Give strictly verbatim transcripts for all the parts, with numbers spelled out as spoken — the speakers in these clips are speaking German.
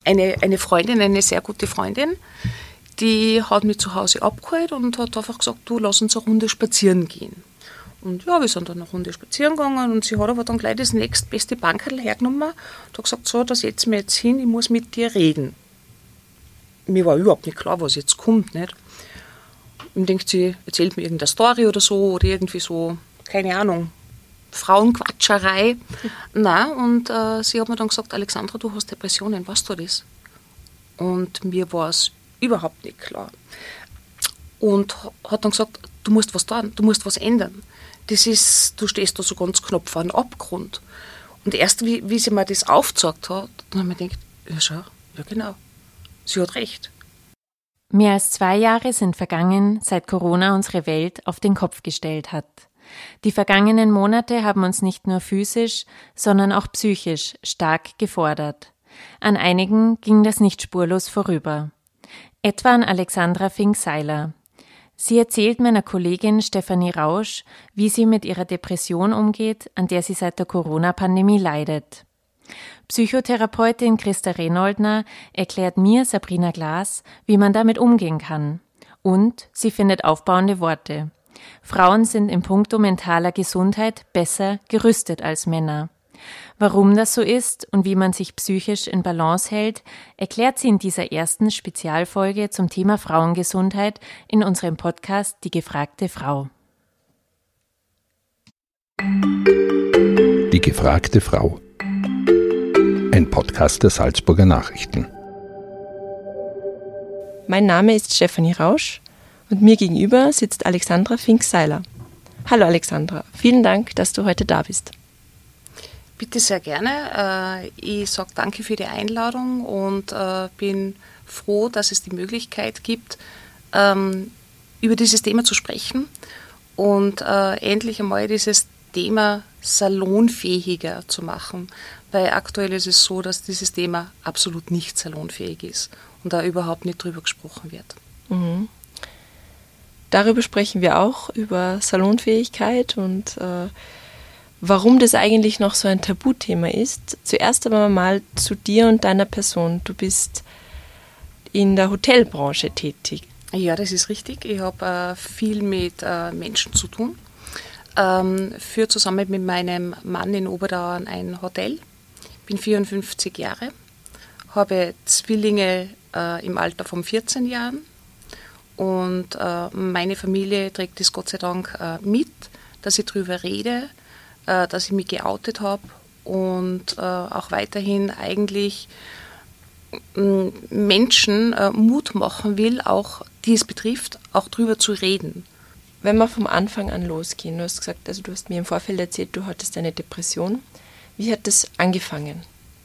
eine, eine Freundin, eine sehr gute Freundin, die hat mich zu Hause abgeholt und hat einfach gesagt, du, lass uns eine Runde spazieren gehen. Und ja, wir sind dann eine Runde spazieren gegangen und sie hat aber dann gleich das nächstbeste Bankerl hergenommen und hat gesagt, so, da setz mich jetzt hin, ich muss mit dir reden. Mir war überhaupt nicht klar, was jetzt kommt, nicht? Und denkt sie, erzählt mir irgendeine Story oder so, oder irgendwie so, keine Ahnung, Frauenquatscherei. Mhm. Nein, und äh, sie hat mir dann gesagt, Alexandra, du hast Depressionen, weißt du das? Und mir war es überhaupt nicht klar. Und hat dann gesagt, du musst was tun, du musst was ändern. Das ist, du stehst da so ganz knapp vor einem Abgrund. Und erst, wie, wie sie mir das aufgezeigt hat, dann habe ich mir gedacht, ja schau, ja genau, sie hat recht. Mehr als zwei Jahre sind vergangen, seit Corona unsere Welt auf den Kopf gestellt hat. Die vergangenen Monate haben uns nicht nur physisch, sondern auch psychisch stark gefordert. An einigen ging das nicht spurlos vorüber. Etwa an Alexandra Fink-Seiler. Sie erzählt meiner Kollegin Stefanie Rausch, wie sie mit ihrer Depression umgeht, an der sie seit der Corona-Pandemie leidet. Psychotherapeutin Christa Renoldner erklärt mir, Sabrina Glas, wie man damit umgehen kann. Und sie findet aufbauende Worte. Frauen sind in puncto mentaler Gesundheit besser gerüstet als Männer. Warum das so ist und wie man sich psychisch in Balance hält, erklärt sie in dieser ersten Spezialfolge zum Thema Frauengesundheit in unserem Podcast Die gefragte Frau. Die gefragte Frau. Ein Podcast der Salzburger Nachrichten. Mein Name ist Stefanie Rausch und mir gegenüber sitzt Alexandra Fink-Seiler. Hallo Alexandra, vielen Dank, dass du heute da bist. Bitte sehr gerne. Ich sage danke für die Einladung und bin froh, dass es die Möglichkeit gibt, über dieses Thema zu sprechen und endlich einmal dieses Thema salonfähiger zu machen. Weil aktuell ist es so, dass dieses Thema absolut nicht salonfähig ist und da überhaupt nicht drüber gesprochen wird. Mhm. Darüber sprechen wir auch, über Salonfähigkeit und äh, warum das eigentlich noch so ein Tabuthema ist. Zuerst aber mal zu dir und deiner Person. Du bist in der Hotelbranche tätig. Ja, das ist richtig. Ich habe äh, viel mit äh, Menschen zu tun. Ähm, führe zusammen mit meinem Mann in Oberdauern ein Hotel. Ich bin vierundfünfzig Jahre, habe Zwillinge äh, im Alter von vierzehn Jahren und äh, meine Familie trägt das Gott sei Dank äh, mit, dass ich darüber rede, dass ich mich geoutet habe und äh, auch weiterhin eigentlich äh, Menschen äh, Mut machen will, auch die es betrifft, auch drüber zu reden. Wenn wir vom Anfang an losgehen, du hast gesagt, also du hast mir im Vorfeld erzählt, du hattest eine Depression. Wie hat das angefangen?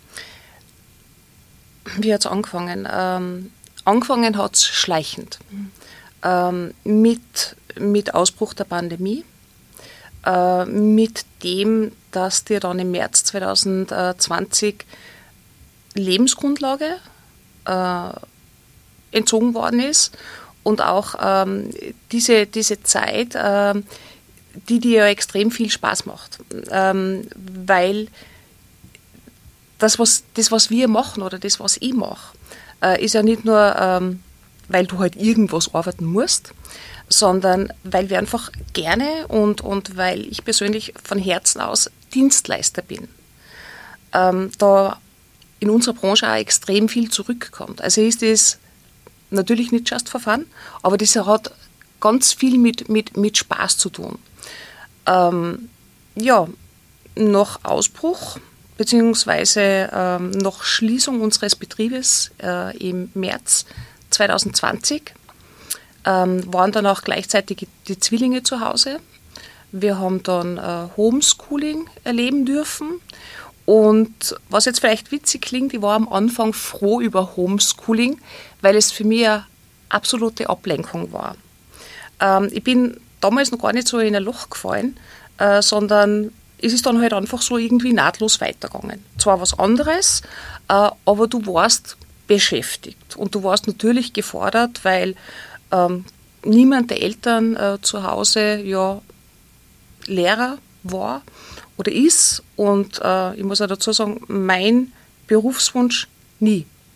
Wie hat es angefangen? Ähm, angefangen hat es schleichend. Mhm. Ähm, mit, mit Ausbruch der Pandemie. Mit dem, dass dir dann im März zwanzig zwanzig Lebensgrundlage äh, entzogen worden ist und auch ähm, diese, diese Zeit, äh, die dir ja extrem viel Spaß macht, ähm, weil das was, das, was wir machen oder das, was ich mache, äh, ist ja nicht nur, ähm, weil du halt irgendwas arbeiten musst, sondern weil wir einfach gerne und, und weil ich persönlich von Herzen aus Dienstleister bin, ähm, da in unserer Branche auch extrem viel zurückkommt. Also ist das natürlich nicht just for fun, aber das hat ganz viel mit, mit, mit Spaß zu tun. Ähm, ja, nach Ausbruch beziehungsweise ähm, nach Schließung unseres Betriebes äh, im März zwanzig zwanzig Ähm, waren dann auch gleichzeitig die Zwillinge zu Hause. Wir haben dann äh, Homeschooling erleben dürfen. Und was jetzt vielleicht witzig klingt, ich war am Anfang froh über Homeschooling, weil es für mich eine absolute Ablenkung war. Ähm, ich bin damals noch gar nicht so in ein Loch gefallen, äh, sondern es ist dann halt einfach so irgendwie nahtlos weitergegangen. Zwar was anderes, äh, aber du warst beschäftigt. Und du warst natürlich gefordert, weil Ähm, niemand der Eltern äh, zu Hause ja Lehrer war oder ist und äh, ich muss auch dazu sagen, mein Berufswunsch nie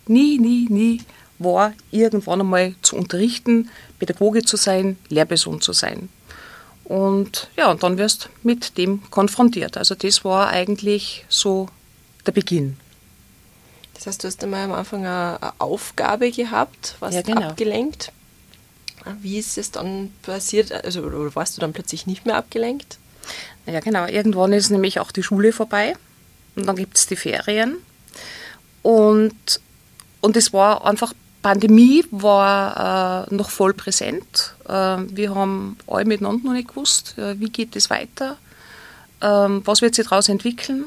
nie, nie, nie war, irgendwann einmal zu unterrichten, Pädagoge zu sein, Lehrperson zu sein. Und ja, und dann wirst du mit dem konfrontiert. Also das war eigentlich so der Beginn. Das heißt, du hast einmal am Anfang eine Aufgabe gehabt, warst ja, genau. abgelenkt. Wie ist es dann passiert? Also, oder warst du dann plötzlich nicht mehr abgelenkt? Ja, genau. Irgendwann ist nämlich auch die Schule vorbei und dann gibt es die Ferien. Und, und es war einfach, Pandemie war äh, noch voll präsent. Äh, wir haben alle miteinander noch nicht gewusst, äh, wie geht es weiter, äh, was wird sich daraus entwickeln.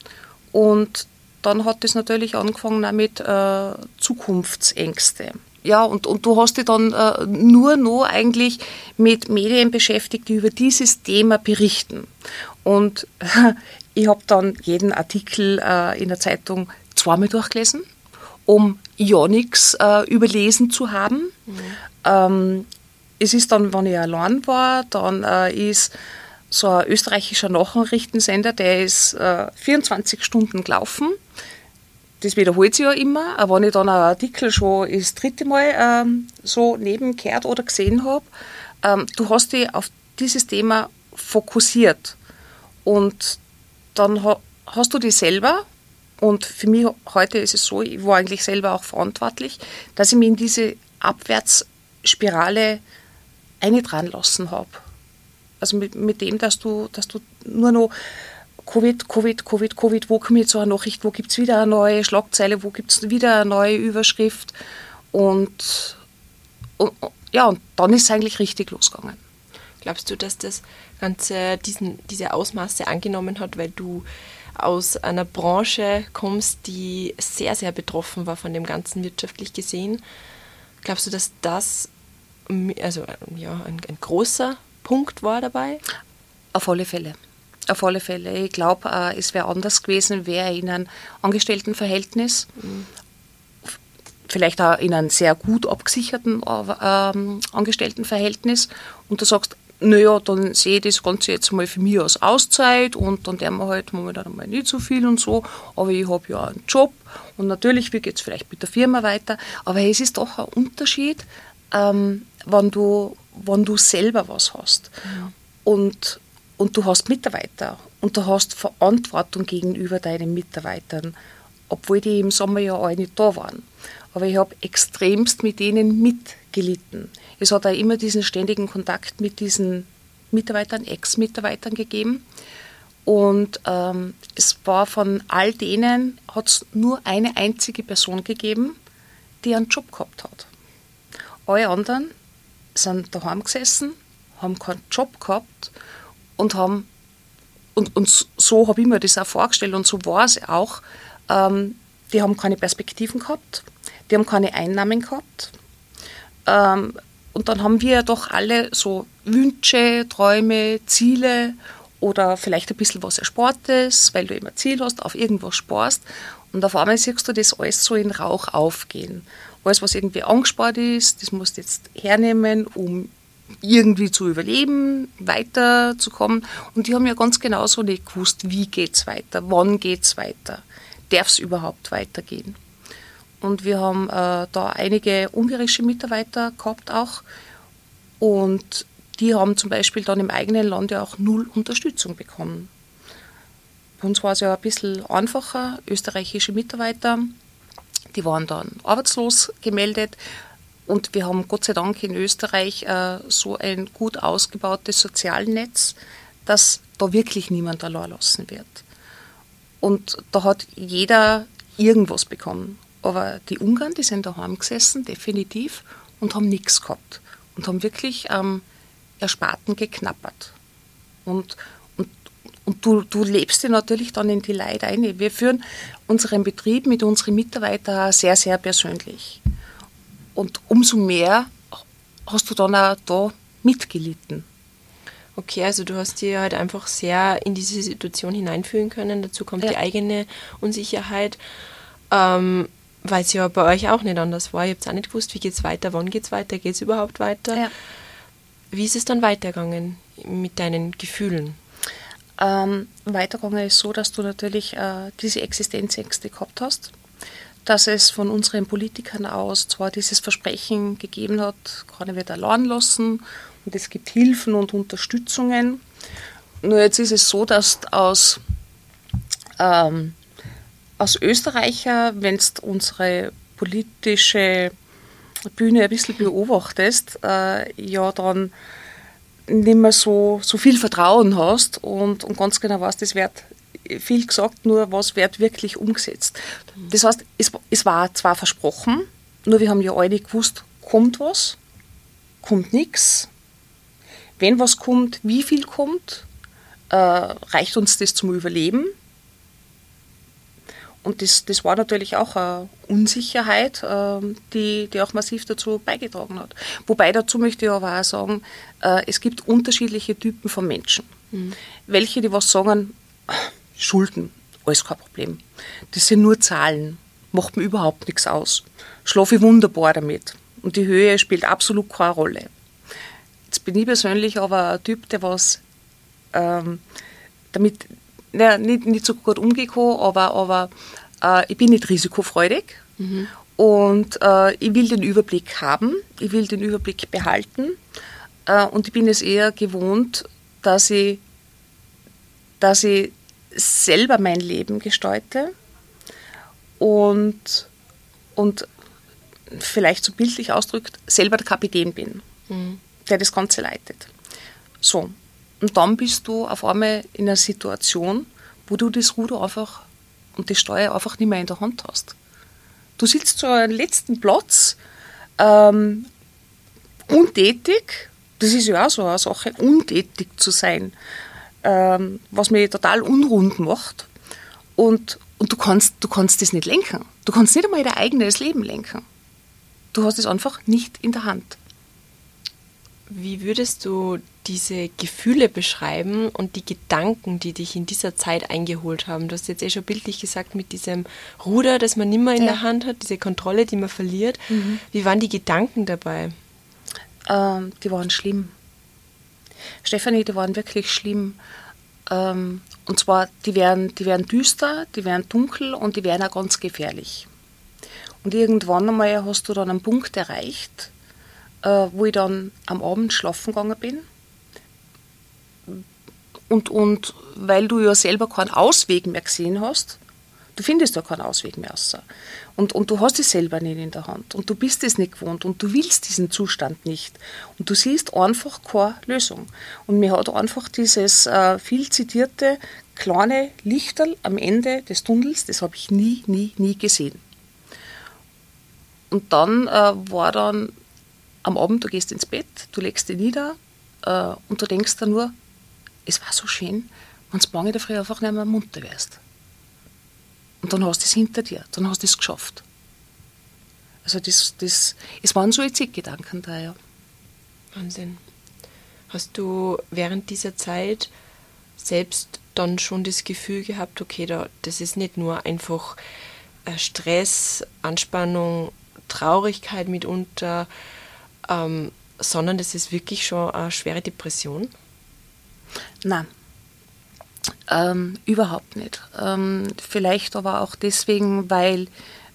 Und dann hat es natürlich angefangen auch mit äh, Zukunftsängste. Ja, und, und du hast dich dann äh, nur noch eigentlich mit Medien beschäftigt, die über dieses Thema berichten. Und äh, ich habe dann jeden Artikel äh, in der Zeitung zweimal durchgelesen, um ja nichts äh, überlesen zu haben. Mhm. Ähm, es ist dann, wenn ich allein war, dann äh, ist so ein österreichischer Nachrichtensender, der ist äh, vierundzwanzig Stunden gelaufen. Das wiederholt sich ja immer, aber wenn ich dann einen Artikel schon das dritte Mal ähm, so nebengehört oder gesehen habe, ähm, du hast dich auf dieses Thema fokussiert und dann ha- hast du dich selber, und für mich heute ist es so, ich war eigentlich selber auch verantwortlich, dass ich mich in diese Abwärtsspirale eindran lassen habe. Also mit, mit dem, dass du, dass du nur noch Covid, Covid, Covid, Covid, wo kommt jetzt so eine Nachricht, wo gibt es wieder eine neue Schlagzeile, wo gibt es wieder eine neue Überschrift und, und ja, und dann ist es eigentlich richtig losgegangen. Glaubst du, dass das Ganze diesen, diese Ausmaße angenommen hat, weil du aus einer Branche kommst, die sehr, sehr betroffen war von dem Ganzen wirtschaftlich gesehen? Glaubst du, dass das also, ja, ein, ein großer Punkt war dabei? Auf alle Fälle. Auf alle Fälle. Ich glaube, äh, es wäre anders gewesen, wäre in einem Angestelltenverhältnis, mhm. vielleicht auch in einem sehr gut abgesicherten ähm, Angestelltenverhältnis, und du sagst, naja, dann sehe ich das Ganze jetzt mal für mich als Auszeit und dann werden wir halt momentan mal nicht so viel und so, aber ich habe ja einen Job und natürlich, wie geht es vielleicht mit der Firma weiter, aber es ist doch ein Unterschied, ähm, wenn, du, wenn du selber was hast. Mhm. Und Und du hast Mitarbeiter und du hast Verantwortung gegenüber deinen Mitarbeitern, obwohl die im Sommer ja alle nicht da waren. Aber ich habe extremst mit denen mitgelitten. Es hat auch immer diesen ständigen Kontakt mit diesen Mitarbeitern, Ex-Mitarbeitern gegeben. Und ähm, es war von all denen, hat es nur eine einzige Person gegeben, die einen Job gehabt hat. Alle anderen sind daheim gesessen, haben keinen Job gehabt, und haben, und, und so habe ich mir das auch vorgestellt und so war es auch, ähm, die haben keine Perspektiven gehabt, die haben keine Einnahmen gehabt. Ähm, und dann haben wir doch alle so Wünsche, Träume, Ziele oder vielleicht ein bisschen was Erspartes, weil du immer ein Ziel hast, auf irgendwas sparst. Und auf einmal siehst du das alles so in Rauch aufgehen. Alles, was irgendwie angespart ist, das musst du jetzt hernehmen, um irgendwie zu überleben, weiterzukommen. Und die haben ja ganz genauso nicht gewusst, wie geht es weiter, wann geht es weiter, darf es überhaupt weitergehen. Und wir haben äh, da einige ungarische Mitarbeiter gehabt auch und die haben zum Beispiel dann im eigenen Land ja auch null Unterstützung bekommen. Bei uns war es ja ein bisschen einfacher, österreichische Mitarbeiter, die waren dann arbeitslos gemeldet. Und wir haben Gott sei Dank in Österreich äh, so ein gut ausgebautes Sozialnetz, dass da wirklich niemand allein lassen wird. Und da hat jeder irgendwas bekommen. Aber die Ungarn, die sind daheim gesessen, definitiv, und haben nichts gehabt. Und haben wirklich am ähm, Ersparten geknappert. Und, und, und du, du lebst dir natürlich dann in die Leute ein. Wir führen unseren Betrieb mit unseren Mitarbeitern sehr, sehr persönlich. Und umso mehr hast du dann auch da mitgelitten. Okay, also du hast dir halt einfach sehr in diese Situation hineinfühlen können. Dazu kommt ja die eigene Unsicherheit, ähm, weil es ja bei euch auch nicht anders war. Ihr habt auch nicht gewusst, wie geht es weiter, wann geht es weiter, geht es überhaupt weiter. Ja. Wie ist es dann weitergegangen mit deinen Gefühlen? Ähm, weitergegangen ist so, dass du natürlich äh, diese Existenzängste gehabt hast. dass es von unseren Politikern aus zwar dieses Versprechen gegeben hat, keiner wird allein lassen und es gibt Hilfen und Unterstützungen. Nur jetzt ist es so, dass aus, ähm, aus Österreicher, wenn du unsere politische Bühne ein bisschen beobachtest, äh, ja dann nicht mehr so, so viel Vertrauen hast und, und ganz genau weißt, das wird viel gesagt, nur was wird wirklich umgesetzt. Das heißt, es, es war zwar versprochen, nur wir haben ja alle gewusst, kommt was, kommt nichts. Wenn was kommt, wie viel kommt, äh, reicht uns das zum Überleben? Und das, das war natürlich auch eine Unsicherheit, äh, die, die auch massiv dazu beigetragen hat. Wobei dazu möchte ich aber auch sagen, äh, es gibt unterschiedliche Typen von Menschen. Mhm. Welche, die was sagen, Schulden, alles kein Problem. Das sind nur Zahlen, macht mir überhaupt nichts aus. Schlafe ich wunderbar damit. Und die Höhe spielt absolut keine Rolle. Jetzt bin ich persönlich aber ein Typ, der was ähm, damit ja, nicht, nicht so gut umgehen kann, aber, aber äh, ich bin nicht risikofreudig mhm. und äh, ich will den Überblick haben, ich will den Überblick behalten äh, und ich bin es eher gewohnt, dass ich, dass ich selber mein Leben gestalte und, und vielleicht so bildlich ausdrückt, selber der Kapitän bin, mhm. der das Ganze leitet. So. Und dann bist du auf einmal in einer Situation, wo du das Ruder einfach und die Steuer einfach nicht mehr in der Hand hast. Du sitzt zu einem letzten Platz, ähm, untätig, das ist ja auch so eine Sache, untätig zu sein, ähm, was mich total unrund macht. Und, und du kannst, du kannst das nicht lenken. Du kannst nicht einmal dein eigenes Leben lenken. Du hast es einfach nicht in der Hand. Wie würdest du diese Gefühle beschreiben und die Gedanken, die dich in dieser Zeit eingeholt haben? Du hast jetzt eh schon bildlich gesagt, mit diesem Ruder, das man nicht mehr in ja. der Hand hat, diese Kontrolle, die man verliert. Mhm. Wie waren die Gedanken dabei? Ähm, die waren schlimm. Stefanie, die waren wirklich schlimm. Ähm, und zwar, die wären, die wären düster, die wären dunkel und die wären auch ganz gefährlich. Und irgendwann einmal hast du dann einen Punkt erreicht, äh, wo ich dann am Abend schlafen gegangen bin. Und, und weil du ja selber keinen Ausweg mehr gesehen hast, du findest ja keinen Ausweg mehr raus. Und, und du hast es selber nicht in der Hand. Und du bist es nicht gewohnt und du willst diesen Zustand nicht. Und du siehst einfach keine Lösung. Und mir hat einfach dieses äh, viel zitierte kleine Lichterl am Ende des Tunnels, das habe ich nie, nie, nie gesehen. Und dann äh, war dann am Abend, du gehst ins Bett, du legst dich nieder äh, und du denkst dann nur, es war so schön, wenn du morgen in der Früh einfach nicht mehr munter wärst. Und dann hast du es hinter dir, dann hast du es geschafft. Also das, das, es waren Suizidgedanken da, ja. Wahnsinn. Hast du während dieser Zeit selbst dann schon das Gefühl gehabt, okay, da, das ist nicht nur einfach Stress, Anspannung, Traurigkeit mitunter, ähm, sondern das ist wirklich schon eine schwere Depression? Nein, ähm, überhaupt nicht. Ähm, vielleicht aber auch deswegen, weil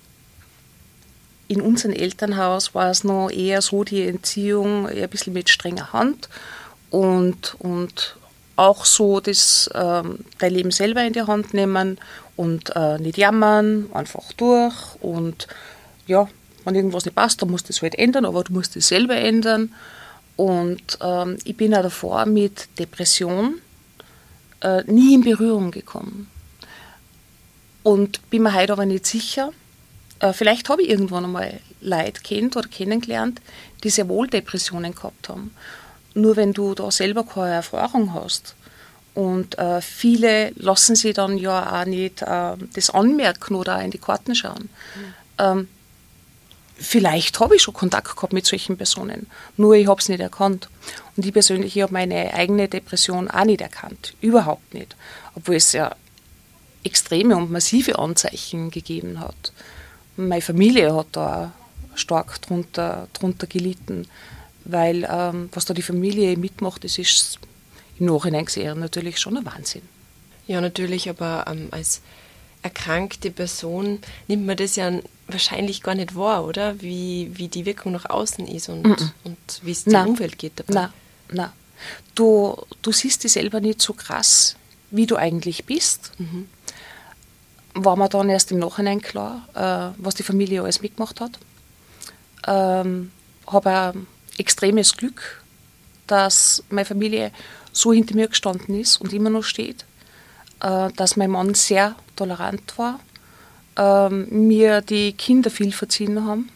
in unserem Elternhaus war es noch eher so, die Entziehung eher ein bisschen mit strenger Hand und, und auch so das, ähm, dein Leben selber in die Hand nehmen und äh, nicht jammern, einfach durch und ja, wenn irgendwas nicht passt, dann musst du es halt ändern, aber du musst es selber ändern. Und ähm, ich bin auch davor mit Depression äh, nie in Berührung gekommen. Und bin mir heute aber nicht sicher, äh, vielleicht habe ich irgendwann einmal Leute kennt oder kennengelernt, die sehr wohl Depressionen gehabt haben. Nur wenn du da selber keine Erfahrung hast und äh, viele lassen sich dann ja auch nicht äh, das anmerken oder auch in die Karten schauen. Mhm. Ähm, Vielleicht habe ich schon Kontakt gehabt mit solchen Personen, nur ich habe es nicht erkannt. Und ich persönlich, ich habe meine eigene Depression auch nicht erkannt, überhaupt nicht. Obwohl es ja extreme und massive Anzeichen gegeben hat. Meine Familie hat da stark drunter, drunter gelitten, weil ähm, was da die Familie mitmacht, das ist im Nachhinein gesehen natürlich schon ein Wahnsinn. Ja, natürlich, aber ähm, als erkrankte Person nimmt man das ja wahrscheinlich gar nicht wahr, oder? Wie, wie die Wirkung nach außen ist und, mm-mm. und wie es dem Umfeld geht dabei. Nein, nein. Du, du siehst dich selber nicht so krass, wie du eigentlich bist. Mhm. War mir dann erst im Nachhinein klar, äh, was die Familie alles mitgemacht hat. Ähm, habe ein extremes Glück, dass meine Familie so hinter mir gestanden ist und immer noch steht, äh, dass mein Mann sehr tolerant war, äh, mir die Kinder viel verziehen haben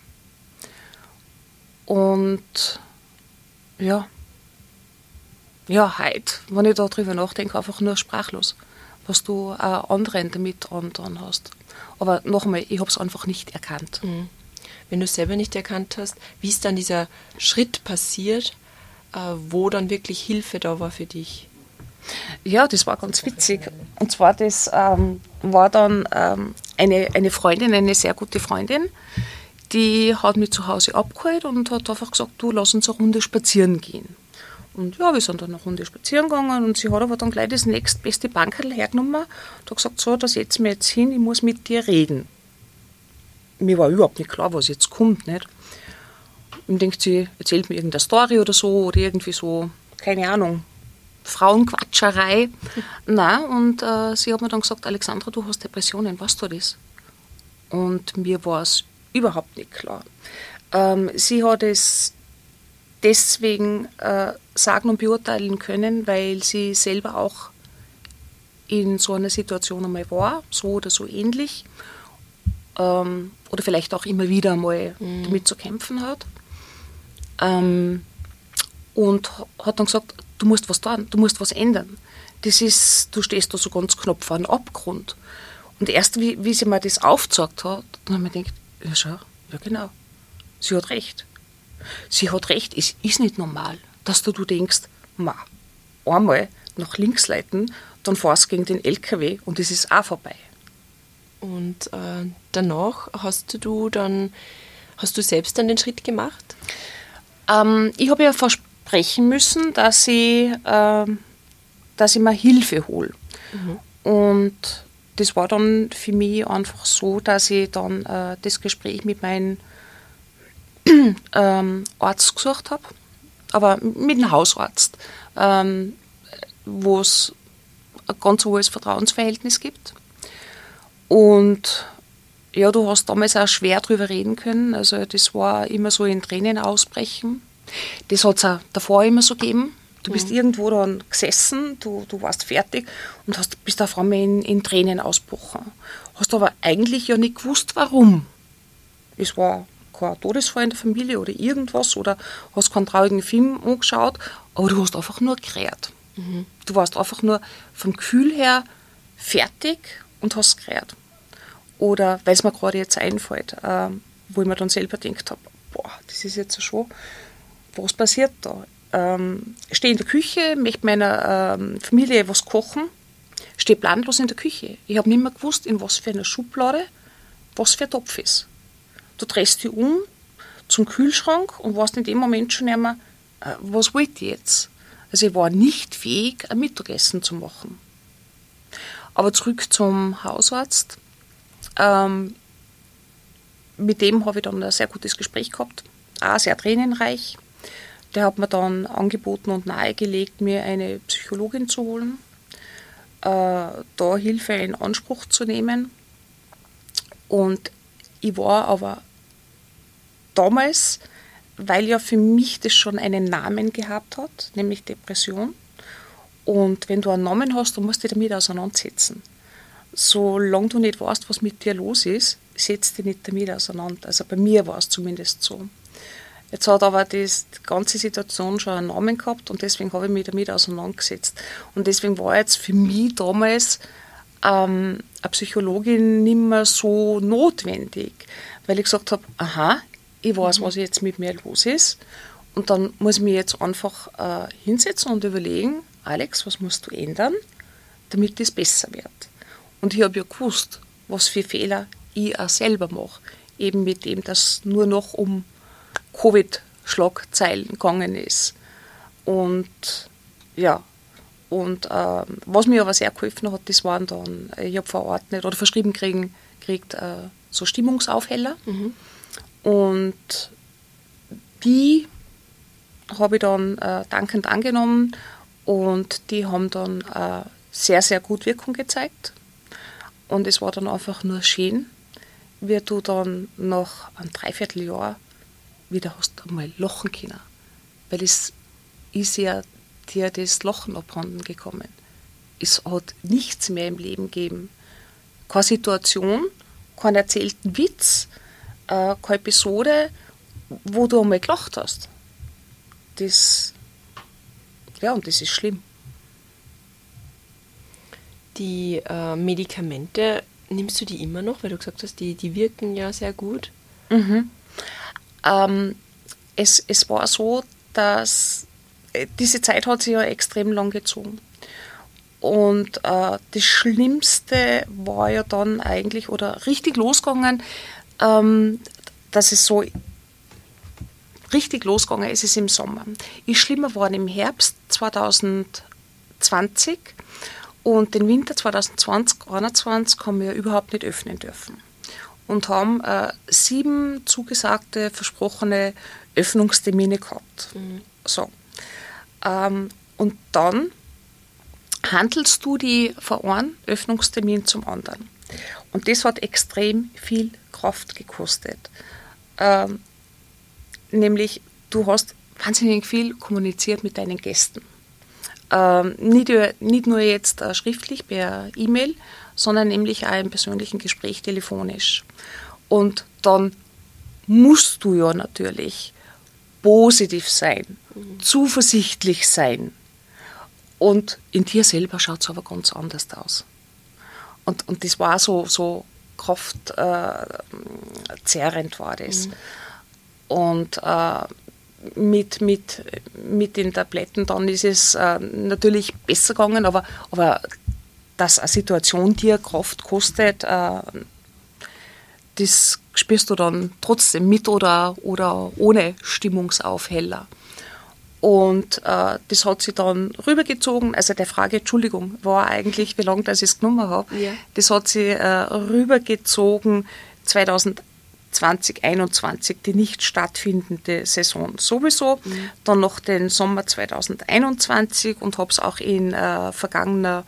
und ja, ja, heute, wenn ich darüber nachdenke, einfach nur sprachlos, was du auch anderen damit dran hast. Aber noch einmal, ich habe es einfach nicht erkannt. Mhm. Wenn du es selber nicht erkannt hast, wie ist dann dieser Schritt passiert, äh, wo dann wirklich Hilfe da war für dich? Ja, das war ganz witzig. Und zwar, das ähm, war dann ähm, eine, eine Freundin, eine sehr gute Freundin, die hat mich zu Hause abgeholt und hat einfach gesagt, du, lass uns eine Runde spazieren gehen. Und ja, wir sind dann eine Runde spazieren gegangen und sie hat aber dann gleich das nächstbeste Bankerl hergenommen und hat gesagt, so, da setzen wir jetzt hin, ich muss mit dir reden. Mir war überhaupt nicht klar, was jetzt kommt, nicht? Und denkt sie, erzählt mir irgendeine Story oder so oder irgendwie so, keine Ahnung, Frauenquatscherei. Nein, und äh, sie hat mir dann gesagt, Alexandra, du hast Depressionen, weißt du das? Und mir war es überhaupt nicht klar. Ähm, sie hat es deswegen äh, sagen und beurteilen können, weil sie selber auch in so einer Situation einmal war, so oder so ähnlich, ähm, oder vielleicht auch immer wieder einmal mhm. damit zu kämpfen hat. Ähm, und hat dann gesagt, du musst was tun, du musst was ändern. Das ist, du stehst da so ganz knapp vor einem Abgrund. Und erst, wie, wie sie mir das aufgezeigt hat, dann habe ich mir gedacht, ja schau, ja genau, sie hat recht. Sie hat recht, es ist nicht normal, dass du, du denkst, ma, einmal nach links leiten, dann fährst du gegen den L K W und es ist auch vorbei. Und äh, danach hast du dann, hast du selbst dann den Schritt gemacht? Ähm, ich habe ja versprechen müssen, dass ich, äh, dass ich mir Hilfe hole. Mhm. Und das war dann für mich einfach so, dass ich dann äh, das Gespräch mit meinem ähm, Arzt gesucht habe, aber mit einem Hausarzt, ähm, wo es ein ganz hohes Vertrauensverhältnis gibt. Und ja, du hast damals auch schwer drüber reden können, also das war immer so in Tränen ausbrechen. Das hat es auch davor immer so gegeben. Du bist mhm. irgendwo dann gesessen, du, du warst fertig und hast, bist auf einmal in, in Tränen ausgebrochen. Hast aber eigentlich ja nicht gewusst, warum. Es war kein Todesfall in der Familie oder irgendwas oder hast keinen traurigen Film angeschaut, aber du hast einfach nur gerät. Mhm. Du warst einfach nur vom Gefühl her fertig und hast gerät. Oder, weil es mir gerade jetzt einfällt, äh, wo ich mir dann selber gedacht habe, boah, das ist jetzt schon, was passiert da? Ähm, stehe in der Küche, möchte meiner ähm, Familie was kochen, stehe planlos in der Küche. Ich habe nicht mehr gewusst, in was für einer Schublade was für ein Topf ist. Du drehst dich um zum Kühlschrank und warst in dem Moment schon einmal, äh, was wollte ich jetzt? Also ich war nicht fähig, ein Mittagessen zu machen. Aber zurück zum Hausarzt. Ähm, mit dem habe ich dann ein sehr gutes Gespräch gehabt, auch sehr tränenreich. Der hat mir dann angeboten und nahegelegt, mir eine Psychologin zu holen, äh, da Hilfe in Anspruch zu nehmen. Und ich war aber damals, weil ja für mich das schon einen Namen gehabt hat, nämlich Depression. Und wenn du einen Namen hast, dann musst du dich damit auseinandersetzen. Solange du nicht weißt, was mit dir los ist, setzt dich nicht damit auseinander. Also bei mir war es zumindest so. Jetzt hat aber das, die ganze Situation schon einen Namen gehabt und deswegen habe ich mich damit auseinandergesetzt. Und deswegen war jetzt für mich damals ähm, eine Psychologin nicht mehr so notwendig, weil ich gesagt habe, aha, ich weiß, was jetzt mit mir los ist und dann muss ich mich jetzt einfach äh, hinsetzen und überlegen, Alex, was musst du ändern, damit das besser wird. Und ich habe ja gewusst, was für Fehler ich auch selber mache, eben mit dem, dass nur noch um Covid-Schlagzeilen gegangen ist. Und ja, Und äh, was mir aber sehr geholfen hat, das waren dann, ich habe verordnet oder verschrieben kriegen, kriegt äh, so Stimmungsaufheller. Mhm. Und die habe ich dann äh, dankend angenommen und die haben dann äh, sehr, sehr gut Wirkung gezeigt. Und es war dann einfach nur schön, wie du dann nach einem Dreivierteljahr wieder hast einmal lachen können. Weil es ist ja dir das Lachen abhanden gekommen. Es hat nichts mehr im Leben gegeben. Keine Situation, keinen erzählten Witz, äh, keine Episode, wo du einmal gelacht hast. Das, ja, und das ist schlimm. Die äh, Medikamente, nimmst du die immer noch? Weil du gesagt hast, die, die wirken ja sehr gut. Mhm. Ähm, es, es war so, dass diese Zeit hat sich ja extrem lang gezogen. Und äh, das Schlimmste war ja dann eigentlich, oder richtig losgegangen, ähm, dass es so richtig losgegangen ist, ist im Sommer. Ist schlimmer geworden im Herbst zwanzig zwanzig und den Winter zwanzig zwanzig einundzwanzig haben wir überhaupt nicht öffnen dürfen. Und haben äh, sieben zugesagte, versprochene Öffnungstermine gehabt. Mhm. So. Ähm, und dann handelst du die von einem Öffnungstermin zum anderen. Und das hat extrem viel Kraft gekostet. Ähm, nämlich, du hast wahnsinnig viel kommuniziert mit deinen Gästen. Ähm, nicht, nicht nur jetzt äh, schriftlich per E-Mail, sondern nämlich auch im persönlichen Gespräch telefonisch. Und dann musst du ja natürlich positiv sein, mhm. zuversichtlich sein. Und in dir selber schaut es aber ganz anders aus. Und, und das war so, so kraftzerrend äh, war das. Mhm. Und äh, mit, mit, mit den Tabletten dann ist es äh, natürlich besser gegangen, aber, aber dass eine Situation dir Kraft kostet, äh, das spürst du dann trotzdem mit oder, oder ohne Stimmungsaufheller. Und äh, das hat sich dann rübergezogen, also der Frage, Entschuldigung, war eigentlich, wie lange das ich es genommen habe, ja. Das hat sich äh, rübergezogen zwanzig zwanzig einundzwanzig, die nicht stattfindende Saison sowieso, mhm. dann noch den Sommer zwanzig einundzwanzig und habe es auch in äh, vergangener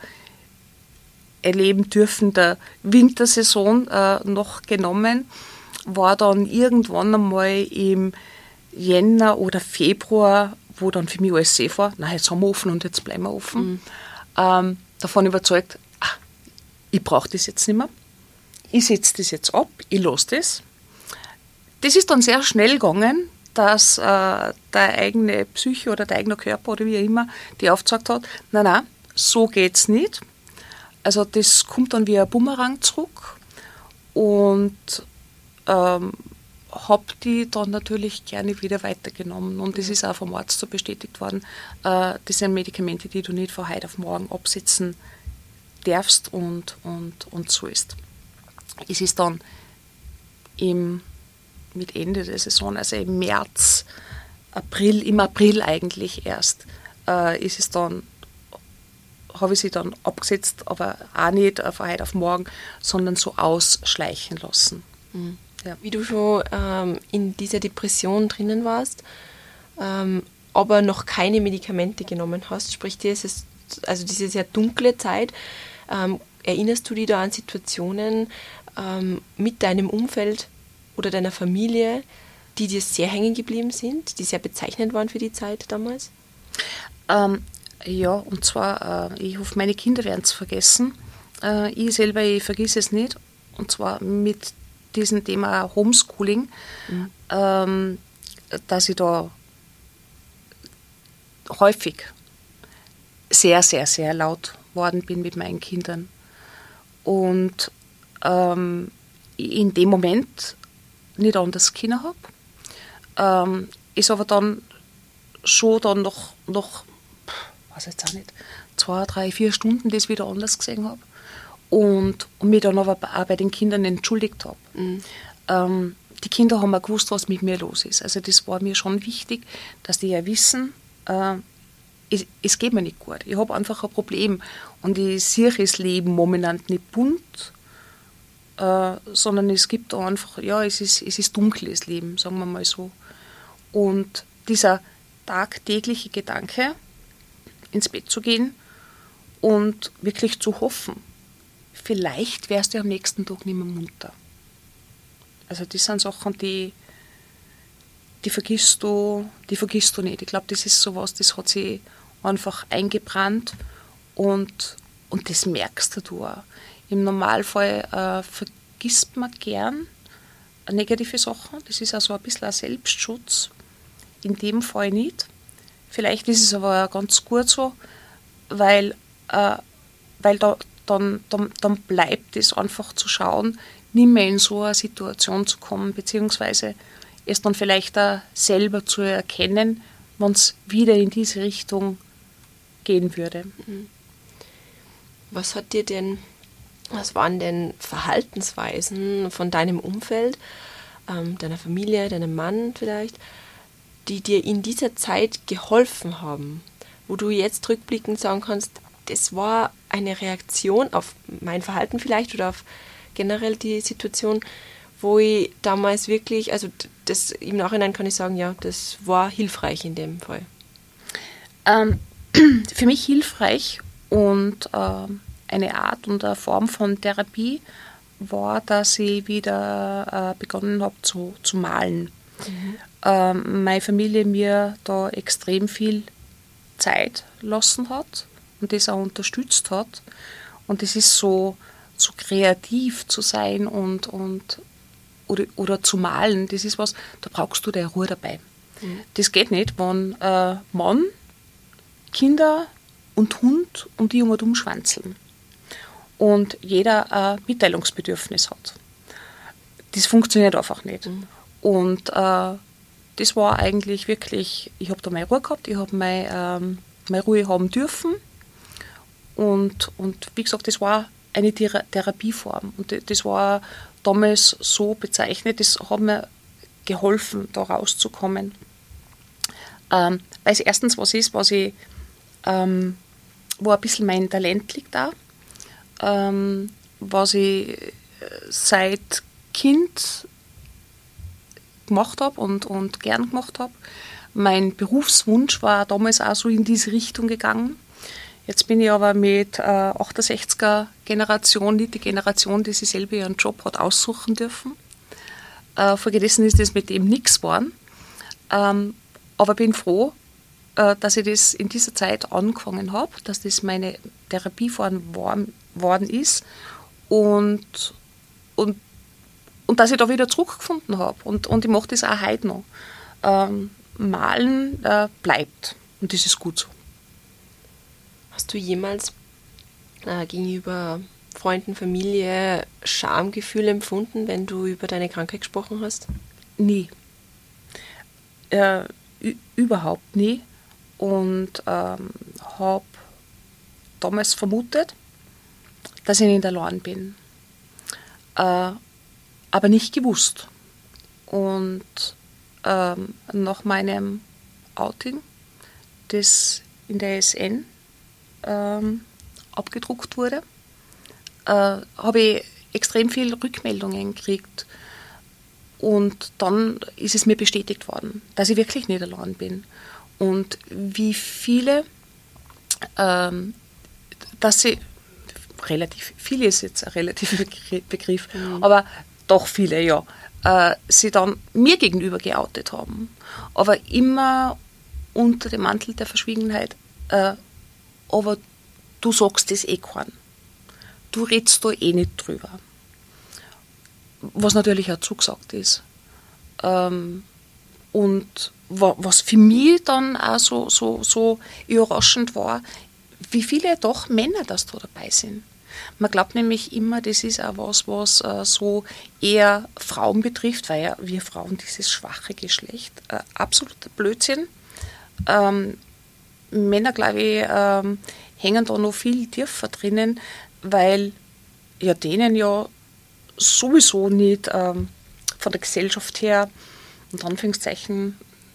erleben dürfender Wintersaison äh, noch genommen, war dann irgendwann einmal im Jänner oder Februar, wo dann für mich alles safe war, na, jetzt haben wir offen und jetzt bleiben wir offen, mhm. ähm, davon überzeugt, ach, ich brauche das jetzt nicht mehr, ich setze das jetzt ab, ich lasse das. Das ist dann sehr schnell gegangen, dass äh, der eigene Psyche oder der eigene Körper oder wie auch immer die aufgezeigt hat, nein, nein, so geht's nicht. Also das kommt dann wie ein Bumerang zurück und ähm, habe die dann natürlich gerne wieder weitergenommen. Und das ist auch vom Arzt so bestätigt worden, äh, das sind Medikamente, die du nicht von heute auf morgen absetzen darfst und, und, und so ist. Es ist dann im, mit Ende der Saison, also im März, April, im April eigentlich erst, äh, ist es dann habe ich sie dann abgesetzt, aber auch nicht von heute auf morgen, sondern so ausschleichen lassen. Mhm. Ja. Wie du schon ähm, in dieser Depression drinnen warst, ähm, aber noch keine Medikamente genommen hast, sprich dieses, also diese sehr dunkle Zeit, ähm, erinnerst du dich da an Situationen ähm, mit deinem Umfeld oder deiner Familie, die dir sehr hängen geblieben sind, die sehr bezeichnend waren für die Zeit damals? Ähm, Ja, und zwar, äh, ich hoffe, meine Kinder werden es vergessen. Äh, ich selber, ich vergesse es nicht. Und zwar mit diesem Thema Homeschooling, mhm. ähm, dass ich da häufig sehr, sehr, sehr laut worden bin mit meinen Kindern. Und ähm, in dem Moment nicht anders können habe. Ähm, ist aber dann schon dann noch, noch weiß jetzt auch nicht, zwei, drei, vier Stunden das wieder anders gesehen habe und, und mich dann aber auch bei den Kindern entschuldigt habe. Mhm. Ähm, die Kinder haben auch gewusst, was mit mir los ist. Also das war mir schon wichtig, dass die ja wissen, äh, es, es geht mir nicht gut. Ich habe einfach ein Problem. Und ich sehe das Leben momentan nicht bunt, äh, sondern es gibt da einfach, ja, es ist, es ist dunkles Leben, sagen wir mal so. Und dieser tagtägliche Gedanke, ins Bett zu gehen und wirklich zu hoffen, vielleicht wärst du am nächsten Tag nicht mehr munter. Also das sind Sachen, die, die vergisst du, die vergisst du nicht. Ich glaube, das ist sowas, das hat sich einfach eingebrannt und, und das merkst du auch. Im Normalfall äh, vergisst man gern negative Sachen. Das ist also ein bisschen ein Selbstschutz. In dem Fall nicht. Vielleicht ist es aber ganz gut so, weil, äh, weil da, dann, dann, dann bleibt es einfach zu schauen, nicht mehr in so eine Situation zu kommen, beziehungsweise es dann vielleicht auch selber zu erkennen, wenn es wieder in diese Richtung gehen würde. Was hat dir denn, was waren denn Verhaltensweisen von deinem Umfeld, ähm, deiner Familie, deinem Mann vielleicht, die dir in dieser Zeit geholfen haben, wo du jetzt rückblickend sagen kannst, das war eine Reaktion auf mein Verhalten vielleicht oder auf generell die Situation, wo ich damals wirklich, also das im Nachhinein kann ich sagen, ja, das war hilfreich in dem Fall. Ähm, für mich hilfreich und äh, eine Art und eine Form von Therapie war, dass ich wieder äh, begonnen habe zu, zu malen. Mhm. Ähm, meine Familie mir da extrem viel Zeit lassen hat und das auch unterstützt hat. Und es ist so, so kreativ zu sein und, und oder, oder zu malen, das ist was, da brauchst du deine Ruhe dabei. Mhm. Das geht nicht, wenn äh, Mann, Kinder und Hund um die um schwanzeln und jeder ein Mitteilungsbedürfnis hat. Das funktioniert einfach nicht. Mhm. Und äh, das war eigentlich wirklich, ich habe da meine Ruhe gehabt, ich habe meine, ähm, meine Ruhe haben dürfen und, und wie gesagt, das war eine Thera- Therapieform und das war damals so bezeichnet, das hat mir geholfen, da rauszukommen. Ähm, weil es erstens was ist, was ich, ähm, wo ein bisschen mein Talent liegt da, ähm, was ich seit Kind gemacht habe und, und gern gemacht habe. Mein Berufswunsch war damals auch so in diese Richtung gegangen. Jetzt bin ich aber mit äh, achtundsechziger Generation, nicht die Generation, die sich selber ihren Job hat aussuchen dürfen. Äh, folgedessen ist das mit dem nichts geworden. Ähm, aber bin froh, äh, dass ich das in dieser Zeit angefangen habe, dass das meine Therapieform worden ist und, und Und dass ich da wieder zurückgefunden habe. Und, und ich mache das auch heute noch. Ähm, Malen äh, bleibt. Und das ist gut so. Hast du jemals äh, gegenüber Freunden, Familie Schamgefühl empfunden, wenn du über deine Krankheit gesprochen hast? Nie. Äh, ü- überhaupt nie. Und ähm, habe damals vermutet, dass ich nicht allein bin. Äh, aber nicht gewusst. Und ähm, nach meinem Outing, das in der S N ähm, abgedruckt wurde, äh, habe ich extrem viele Rückmeldungen gekriegt. Und dann ist es mir bestätigt worden, dass ich wirklich nicht allein bin. Und wie viele, ähm, dass sie, relativ, viele ist jetzt ein relativer Begriff, mhm. aber doch viele, ja, äh, sie dann mir gegenüber geoutet haben. Aber immer unter dem Mantel der Verschwiegenheit, äh, aber du sagst das eh keinen. Du redest da eh nicht drüber. Was natürlich auch zugesagt ist. Ähm, und wa, was für mich dann auch so, so, so überraschend war, wie viele doch Männer das da dabei sind. Man glaubt nämlich immer, das ist auch was, was äh, so eher Frauen betrifft, weil ja wir Frauen dieses schwache Geschlecht, äh, absoluter Blödsinn. Ähm, Männer, glaube ich, ähm, hängen da noch viel tiefer drinnen, weil ja denen ja sowieso nicht ähm, von der Gesellschaft her, unter Anführungszeichen,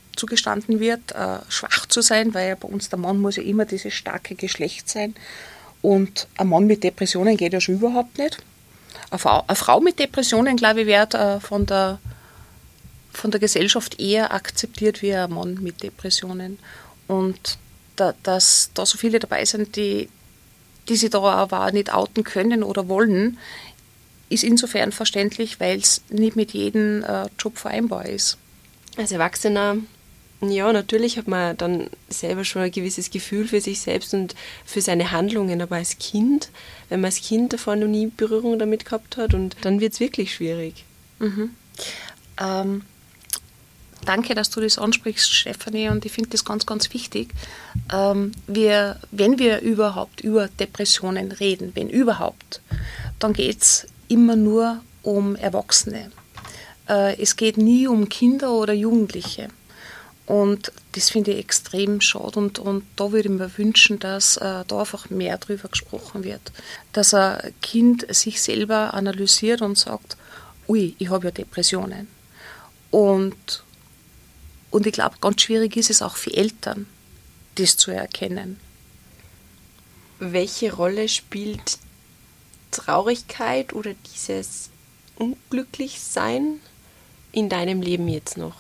zugestanden wird, äh, schwach zu sein, weil ja bei uns der Mann muss ja immer dieses starke Geschlecht sein. Und ein Mann mit Depressionen geht ja schon überhaupt nicht. Eine Frau, eine Frau mit Depressionen, glaube ich, wird äh, von, der, von der Gesellschaft eher akzeptiert wie ein Mann mit Depressionen. Und da, dass da so viele dabei sind, die, die sich da aber auch nicht outen können oder wollen, ist insofern verständlich, weil es nicht mit jedem äh, Job vereinbar ist. Als Erwachsener, ja, natürlich hat man dann selber schon ein gewisses Gefühl für sich selbst und für seine Handlungen, aber als Kind, wenn man als Kind davor noch nie Berührung damit gehabt hat, und dann wird es wirklich schwierig. Mhm. Ähm, danke, dass du das ansprichst, Stefanie, und ich finde das ganz, ganz wichtig. Ähm, wir, wenn wir überhaupt über Depressionen reden, wenn überhaupt, dann geht es immer nur um Erwachsene. Äh, es geht nie um Kinder oder Jugendliche. Und das finde ich extrem schade. Und, und da würde ich mir wünschen, dass äh, da einfach mehr drüber gesprochen wird. Dass ein Kind sich selber analysiert und sagt, ui, ich habe ja Depressionen. Und, und ich glaube, ganz schwierig ist es auch für Eltern, das zu erkennen. Welche Rolle spielt Traurigkeit oder dieses Unglücklichsein in deinem Leben jetzt noch?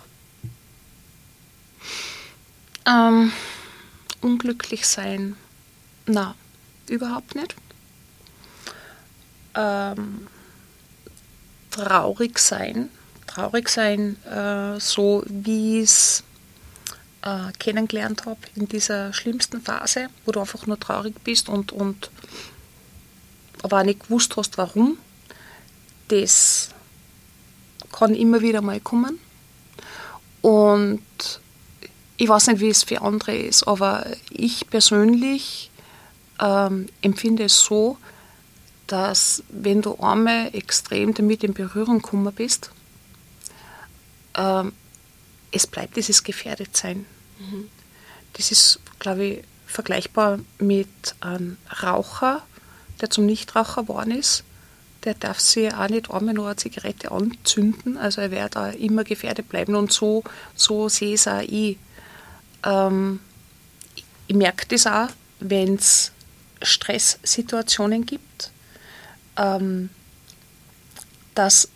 Ähm, unglücklich sein, na, überhaupt nicht. Ähm, traurig sein, traurig sein, äh, so wie ich es äh, kennengelernt habe in dieser schlimmsten Phase, wo du einfach nur traurig bist und, und aber auch nicht gewusst hast, warum. Das kann immer wieder mal kommen. Und ich weiß nicht, wie es für andere ist, aber ich persönlich ähm, empfinde es so, dass wenn du einmal extrem damit in Berührung gekommen bist, ähm, es bleibt dieses Gefährdetsein. Mhm. Das ist, glaube ich, vergleichbar mit einem Raucher, der zum Nichtraucher geworden ist. Der darf sich auch nicht einmal noch eine Zigarette anzünden, also er wird auch immer gefährdet bleiben. Und so, so sehe ich es auch ich. Ähm, ich merke das auch, wenn es Stresssituationen gibt, ähm, dass,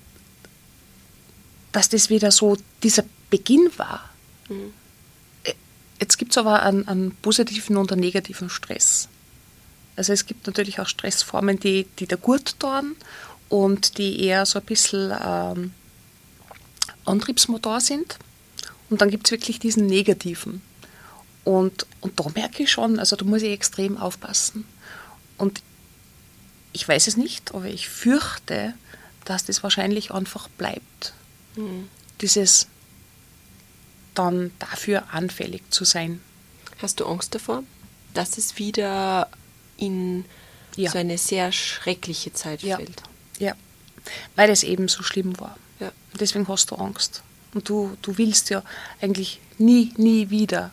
dass das wieder so dieser Beginn war. Mhm. Jetzt gibt es aber einen, einen positiven und einen negativen Stress. Also es gibt natürlich auch Stressformen, die, die da gut tun und die eher so ein bisschen ähm, Antriebsmotor sind. Und dann gibt es wirklich diesen negativen. Und, und da merke ich schon, also da muss ich extrem aufpassen. Und ich weiß es nicht, aber ich fürchte, dass das wahrscheinlich einfach bleibt. Mhm. Dieses dann dafür anfällig zu sein. Hast du Angst davor, dass es wieder in ja. so eine sehr schreckliche Zeit ja. fällt? Ja, weil es eben so schlimm war. Ja. Deswegen hast du Angst. Und du, du willst ja eigentlich nie, nie wieder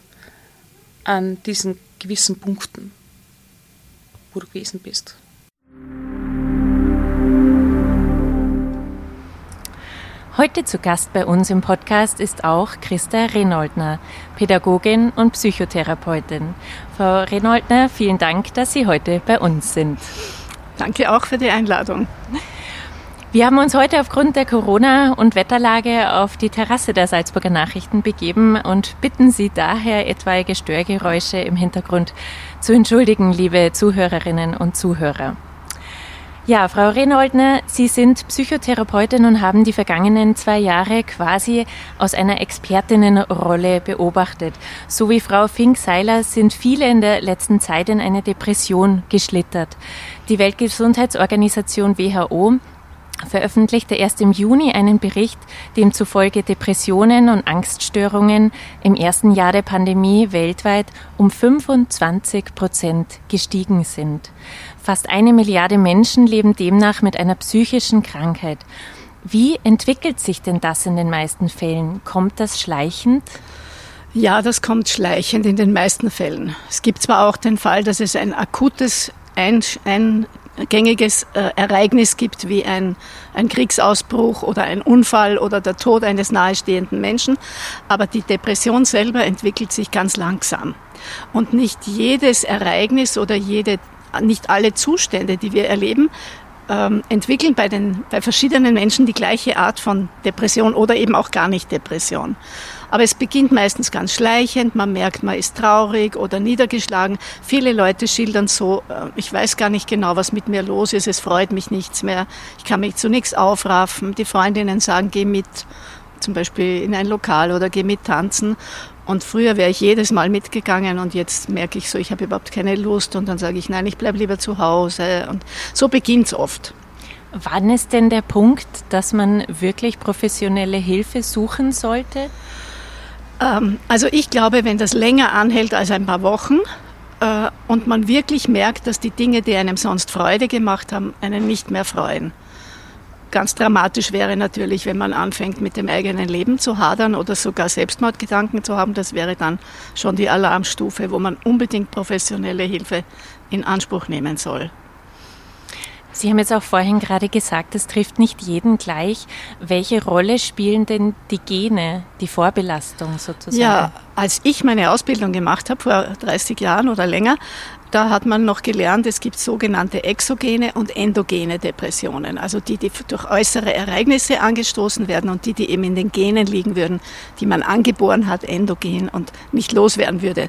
an diesen gewissen Punkten, wo du gewesen bist. Heute zu Gast bei uns im Podcast ist auch Christa Renoldner, Pädagogin und Psychotherapeutin. Frau Renoldner, vielen Dank, dass Sie heute bei uns sind. Danke auch für die Einladung. Wir haben uns heute aufgrund der Corona- und Wetterlage auf die Terrasse der Salzburger Nachrichten begeben und bitten Sie daher, etwaige Störgeräusche im Hintergrund zu entschuldigen, liebe Zuhörerinnen und Zuhörer. Ja, Frau Renoldner, Sie sind Psychotherapeutin und haben die vergangenen zwei Jahre quasi aus einer Expertinnenrolle beobachtet. So wie Frau Fink-Seiler sind viele in der letzten Zeit in eine Depression geschlittert. Die Weltgesundheitsorganisation W H O veröffentlichte erst im Juni einen Bericht, demzufolge Depressionen und Angststörungen im ersten Jahr der Pandemie weltweit um fünfundzwanzig Prozent gestiegen sind. Fast eine Milliarde Menschen leben demnach mit einer psychischen Krankheit. Wie entwickelt sich denn das in den meisten Fällen? Kommt das schleichend? Ja, das kommt schleichend in den meisten Fällen. Es gibt zwar auch den Fall, dass es ein akutes Ein- gängiges äh, Ereignis gibt wie ein, ein Kriegsausbruch oder ein Unfall oder der Tod eines nahestehenden Menschen. Aber die Depression selber entwickelt sich ganz langsam. Und nicht jedes Ereignis oder jede, nicht alle Zustände, die wir erleben, ähm, entwickeln bei, den, bei verschiedenen Menschen die gleiche Art von Depression oder eben auch gar nicht Depression. Aber es beginnt meistens ganz schleichend, man merkt, man ist traurig oder niedergeschlagen. Viele Leute schildern so, ich weiß gar nicht genau, was mit mir los ist, es freut mich nichts mehr, ich kann mich zu nichts aufraffen. Die Freundinnen sagen, geh mit, zum Beispiel in ein Lokal oder geh mit tanzen. Und früher wäre ich jedes Mal mitgegangen und jetzt merke ich so, ich habe überhaupt keine Lust und dann sage ich, nein, ich bleibe lieber zu Hause. Und so beginnt es oft. Wann ist denn der Punkt, dass man wirklich professionelle Hilfe suchen sollte? Also ich glaube, wenn das länger anhält als ein paar Wochen äh, und man wirklich merkt, dass die Dinge, die einem sonst Freude gemacht haben, einen nicht mehr freuen. Ganz dramatisch wäre natürlich, wenn man anfängt, mit dem eigenen Leben zu hadern oder sogar Selbstmordgedanken zu haben. Das wäre dann schon die Alarmstufe, wo man unbedingt professionelle Hilfe in Anspruch nehmen soll. Sie haben jetzt auch vorhin gerade gesagt, es trifft nicht jeden gleich. Welche Rolle spielen denn die Gene, die Vorbelastung sozusagen? Ja, als ich meine Ausbildung gemacht habe, vor dreißig Jahren oder länger, da hat man noch gelernt, es gibt sogenannte exogene und endogene Depressionen. Also die, die durch äußere Ereignisse angestoßen werden und die, die eben in den Genen liegen würden, die man angeboren hat, endogen und nicht loswerden würde.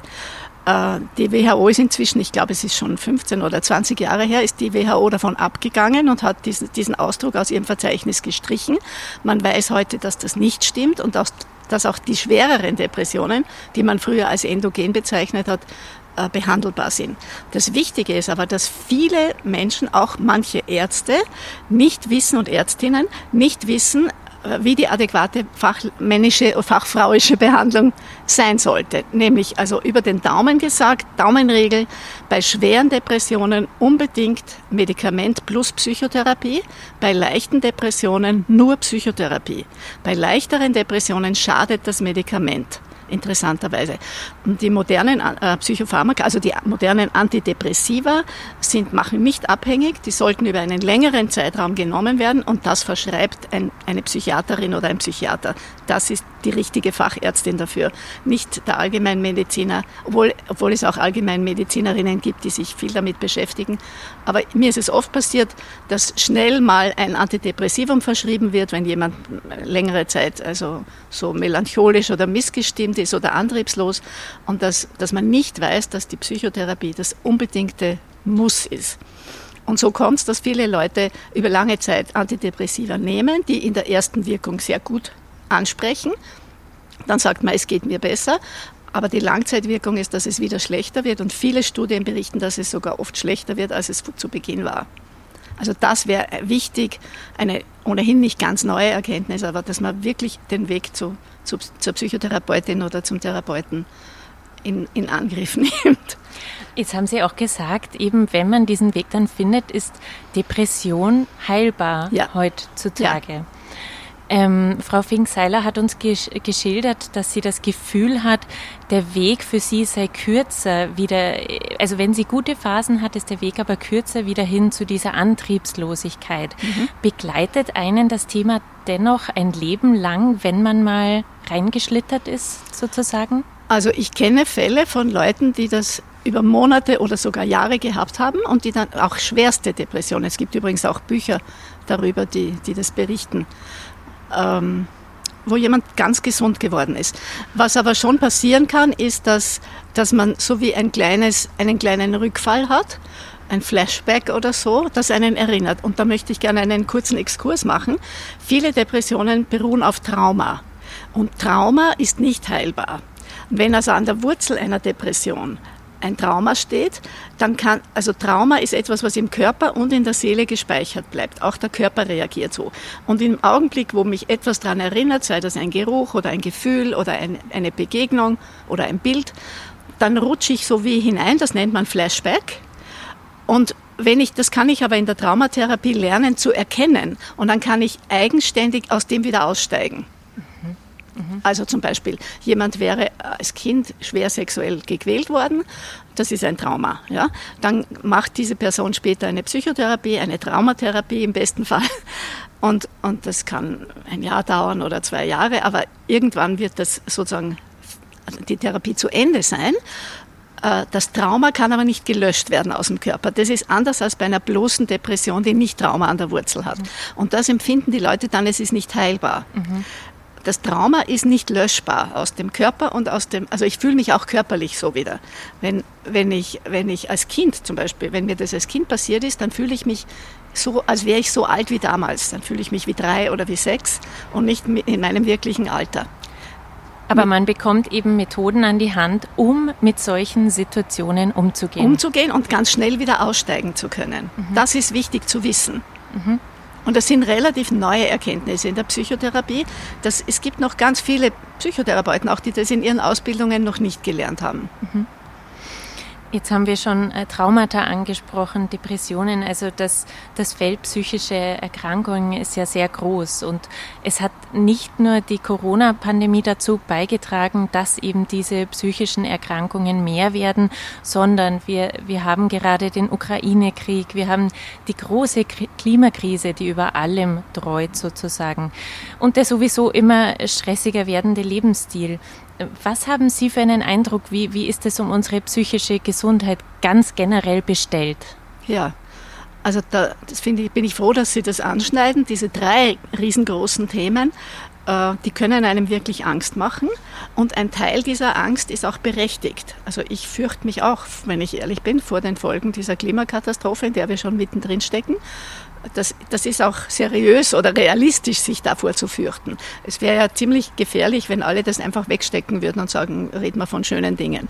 Die W H O ist inzwischen, ich glaube, es ist schon fünfzehn oder zwanzig Jahre her, ist die W H O davon abgegangen und hat diesen, diesen Ausdruck aus ihrem Verzeichnis gestrichen. Man weiß heute, dass das nicht stimmt und auch, dass auch die schwereren Depressionen, die man früher als endogen bezeichnet hat, behandelbar sind. Das Wichtige ist aber, dass viele Menschen, auch manche Ärzte, nicht wissen und Ärztinnen, nicht wissen, wie die adäquate fachmännische, fachfrauische Behandlung sein sollte. Nämlich also über den Daumen gesagt, Daumenregel, bei schweren Depressionen unbedingt Medikament plus Psychotherapie, bei leichten Depressionen nur Psychotherapie. Bei leichteren Depressionen schadet das Medikament. Interessanterweise. Und die modernen äh, Psychopharmaka, also die modernen Antidepressiva, sind, machen nicht abhängig, die sollten über einen längeren Zeitraum genommen werden und das verschreibt ein, eine Psychiaterin oder ein Psychiater. Das ist die richtige Fachärztin dafür, nicht der Allgemeinmediziner, obwohl, obwohl es auch Allgemeinmedizinerinnen gibt, die sich viel damit beschäftigen. Aber mir ist es oft passiert, dass schnell mal ein Antidepressivum verschrieben wird, wenn jemand längere Zeit also so melancholisch oder missgestimmt ist oder antriebslos und dass, dass man nicht weiß, dass die Psychotherapie das unbedingte Muss ist. Und so kommt es, dass viele Leute über lange Zeit Antidepressiva nehmen, die in der ersten Wirkung sehr gut ansprechen. Dann sagt man, es geht mir besser. Aber die Langzeitwirkung ist, dass es wieder schlechter wird. Und viele Studien berichten, dass es sogar oft schlechter wird, als es zu Beginn war. Also das wäre wichtig, eine ohnehin nicht ganz neue Erkenntnis, aber dass man wirklich den Weg zu, zu, zur Psychotherapeutin oder zum Therapeuten in, in Angriff nimmt. Jetzt haben Sie auch gesagt, eben wenn man diesen Weg dann findet, ist Depression heilbar ja. heutzutage. Ja. Ähm, Frau Fink-Seiler hat uns gesch- geschildert, dass sie das Gefühl hat, der Weg für sie sei kürzer, wieder, also wenn sie gute Phasen hat, ist der Weg aber kürzer wieder hin zu dieser Antriebslosigkeit. Mhm. Begleitet einen das Thema dennoch ein Leben lang, wenn man mal reingeschlittert ist, sozusagen? Also ich kenne Fälle von Leuten, die das über Monate oder sogar Jahre gehabt haben und die dann auch schwerste Depressionen, es gibt übrigens auch Bücher darüber, die, die das berichten, ähm, wo jemand ganz gesund geworden ist. Was aber schon passieren kann, ist, dass, dass man so wie ein kleines, einen kleinen Rückfall hat, ein Flashback oder so, das einen erinnert. Und da möchte ich gerne einen kurzen Exkurs machen. Viele Depressionen beruhen auf Trauma. Und Trauma ist nicht heilbar. Wenn also an der Wurzel einer Depression ein Trauma steht, dann kann, also Trauma ist etwas, was im Körper und in der Seele gespeichert bleibt. Auch der Körper reagiert so. Und im Augenblick, wo mich etwas daran erinnert, sei das ein Geruch oder ein Gefühl oder ein, eine Begegnung oder ein Bild, dann rutsche ich so wie hinein, das nennt man Flashback. Und wenn ich, das kann ich aber in der Traumatherapie lernen zu erkennen. Und dann kann ich eigenständig aus dem wieder aussteigen. Mhm. Also zum Beispiel, jemand wäre als Kind schwer sexuell gequält worden, das ist ein Trauma. Ja? Dann macht diese Person später eine Psychotherapie, eine Traumatherapie im besten Fall. Und, und das kann ein Jahr dauern oder zwei Jahre, aber irgendwann wird das sozusagen die Therapie zu Ende sein. Das Trauma kann aber nicht gelöscht werden aus dem Körper. Das ist anders als bei einer bloßen Depression, die nicht Trauma an der Wurzel hat. Mhm. Und das empfinden die Leute dann, es ist nicht heilbar. Mhm. Das Trauma ist nicht löschbar aus dem Körper und aus dem, also ich fühle mich auch körperlich so wieder. Wenn, wenn ich, wenn ich als Kind zum Beispiel, wenn mir das als Kind passiert ist, dann fühle ich mich so, als wäre ich so alt wie damals. Dann fühle ich mich wie drei oder wie sechs und nicht in meinem wirklichen Alter. Aber man bekommt eben Methoden an die Hand, um mit solchen Situationen umzugehen. Umzugehen und ganz schnell wieder aussteigen zu können. Mhm. Das ist wichtig zu wissen. Mhm. Und das sind relativ neue Erkenntnisse in der Psychotherapie. Das, es gibt noch ganz viele Psychotherapeuten, auch die das in ihren Ausbildungen noch nicht gelernt haben. Mhm. Jetzt haben wir schon äh, Traumata angesprochen, Depressionen, also das, das Feld psychische Erkrankungen ist ja sehr groß und es hat nicht nur die Corona-Pandemie dazu beigetragen, dass eben diese psychischen Erkrankungen mehr werden, sondern wir, wir haben gerade den Ukraine-Krieg, wir haben die große Klimakrise, die über allem dreut sozusagen und der sowieso immer stressiger werdende Lebensstil. Was haben Sie für einen Eindruck, wie, wie ist es um unsere psychische Gesundheit ganz generell bestellt? Ja, also da das finde ich, bin ich froh, dass Sie das anschneiden. Diese drei riesengroßen Themen, äh, die können einem wirklich Angst machen. Und ein Teil dieser Angst ist auch berechtigt. Also ich fürchte mich auch, wenn ich ehrlich bin, vor den Folgen dieser Klimakatastrophe, in der wir schon mittendrin stecken. Das, das ist auch seriös oder realistisch, sich davor zu fürchten. Es wäre ja ziemlich gefährlich, wenn alle das einfach wegstecken würden und sagen, reden wir von schönen Dingen.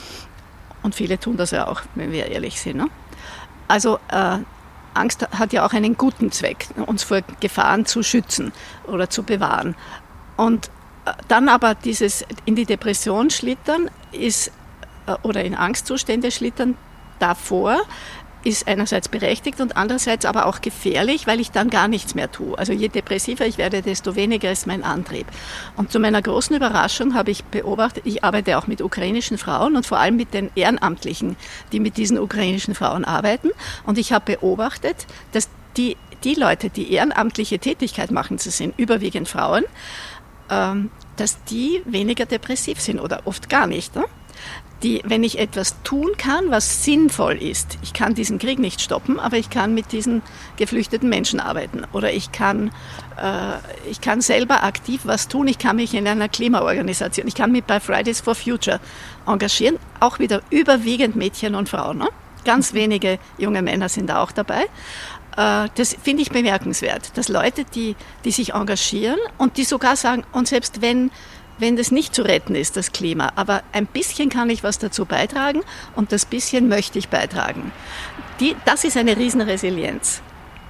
Und viele tun das ja auch, wenn wir ehrlich sind. Ne? Also äh, Angst hat ja auch einen guten Zweck, uns vor Gefahren zu schützen oder zu bewahren. Und äh, dann aber dieses in die Depression schlittern ist, äh, oder in Angstzustände schlittern davor, ist einerseits berechtigt und andererseits aber auch gefährlich, weil ich dann gar nichts mehr tue. Also je depressiver ich werde, desto weniger ist mein Antrieb. Und zu meiner großen Überraschung habe ich beobachtet, ich arbeite auch mit ukrainischen Frauen und vor allem mit den Ehrenamtlichen, die mit diesen ukrainischen Frauen arbeiten. Und ich habe beobachtet, dass die, die Leute, die ehrenamtliche Tätigkeit machen, das sind überwiegend Frauen, ähm, dass die weniger depressiv sind oder oft gar nicht. Ne? Die, wenn ich etwas tun kann, was sinnvoll ist, ich kann diesen Krieg nicht stoppen, aber ich kann mit diesen geflüchteten Menschen arbeiten oder ich kann, äh, ich kann selber aktiv was tun, ich kann mich in einer Klimaorganisation, ich kann mich bei Fridays for Future engagieren, auch wieder überwiegend Mädchen und Frauen. Ne? Ganz wenige junge Männer sind da auch dabei. Äh, das finde ich bemerkenswert, dass Leute, die, die sich engagieren und die sogar sagen, und selbst wenn wenn das nicht zu retten ist, das Klima. Aber ein bisschen kann ich was dazu beitragen und das bisschen möchte ich beitragen. Die, das ist eine Riesenresilienz.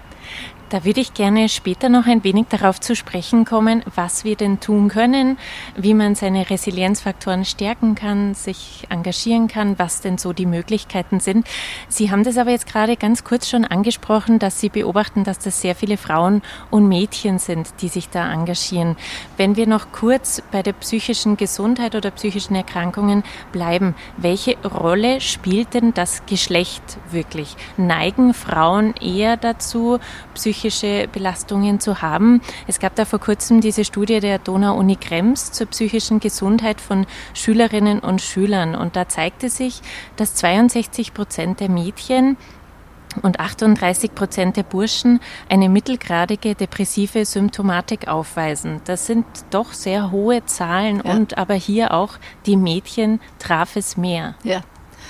Da würde ich gerne später noch ein wenig darauf zu sprechen kommen, was wir denn tun können, wie man seine Resilienzfaktoren stärken kann, sich engagieren kann, was denn so die Möglichkeiten sind. Sie haben das aber jetzt gerade ganz kurz schon angesprochen, dass Sie beobachten, dass das sehr viele Frauen und Mädchen sind, die sich da engagieren. Wenn wir noch kurz bei der psychischen Gesundheit oder psychischen Erkrankungen bleiben, welche Rolle spielt denn das Geschlecht wirklich? Neigen Frauen eher dazu, psychische psychische Belastungen zu haben. Es gab da vor kurzem diese Studie der Donau-Uni Krems zur psychischen Gesundheit von Schülerinnen und Schülern. Und da zeigte sich, dass zweiundsechzig Prozent der Mädchen und achtunddreißig Prozent der Burschen eine mittelgradige depressive Symptomatik aufweisen. Das sind doch sehr hohe Zahlen ja. Und aber hier auch die Mädchen traf es mehr. Ja.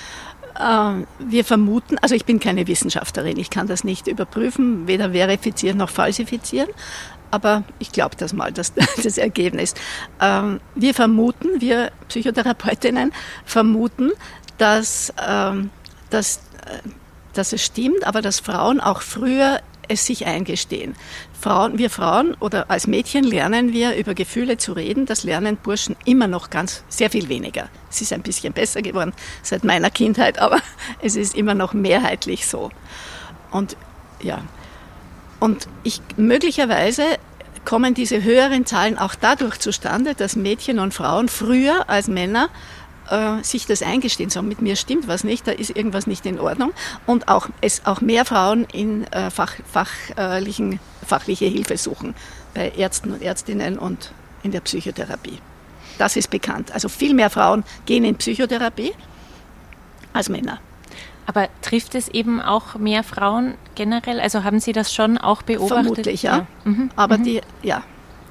Wir vermuten, also ich bin keine Wissenschaftlerin, ich kann das nicht überprüfen, weder verifizieren noch falsifizieren, aber ich glaube das mal, das, das Ergebnis. Wir vermuten, wir Psychotherapeutinnen vermuten, dass, dass, dass es stimmt, aber dass Frauen auch früher es sich eingestehen. Frauen, wir Frauen oder als Mädchen lernen wir über Gefühle zu reden, das lernen Burschen immer noch ganz, sehr viel weniger. Es ist ein bisschen besser geworden seit meiner Kindheit, aber es ist immer noch mehrheitlich so. Und ja, und ich möglicherweise kommen diese höheren Zahlen auch dadurch zustande, dass Mädchen und Frauen früher als Männer äh, sich das eingestehen, sagen, mit mir stimmt was nicht, da ist irgendwas nicht in Ordnung, und auch es auch mehr Frauen in äh, fach, fachlichen, fachliche Hilfe suchen, bei Ärzten und Ärztinnen und in der Psychotherapie. Das ist bekannt. Also viel mehr Frauen gehen in Psychotherapie als Männer. Aber trifft es eben auch mehr Frauen generell? Also haben Sie das schon auch beobachtet? Vermutlich, ja. ja. Mhm. Aber mhm. die, ja.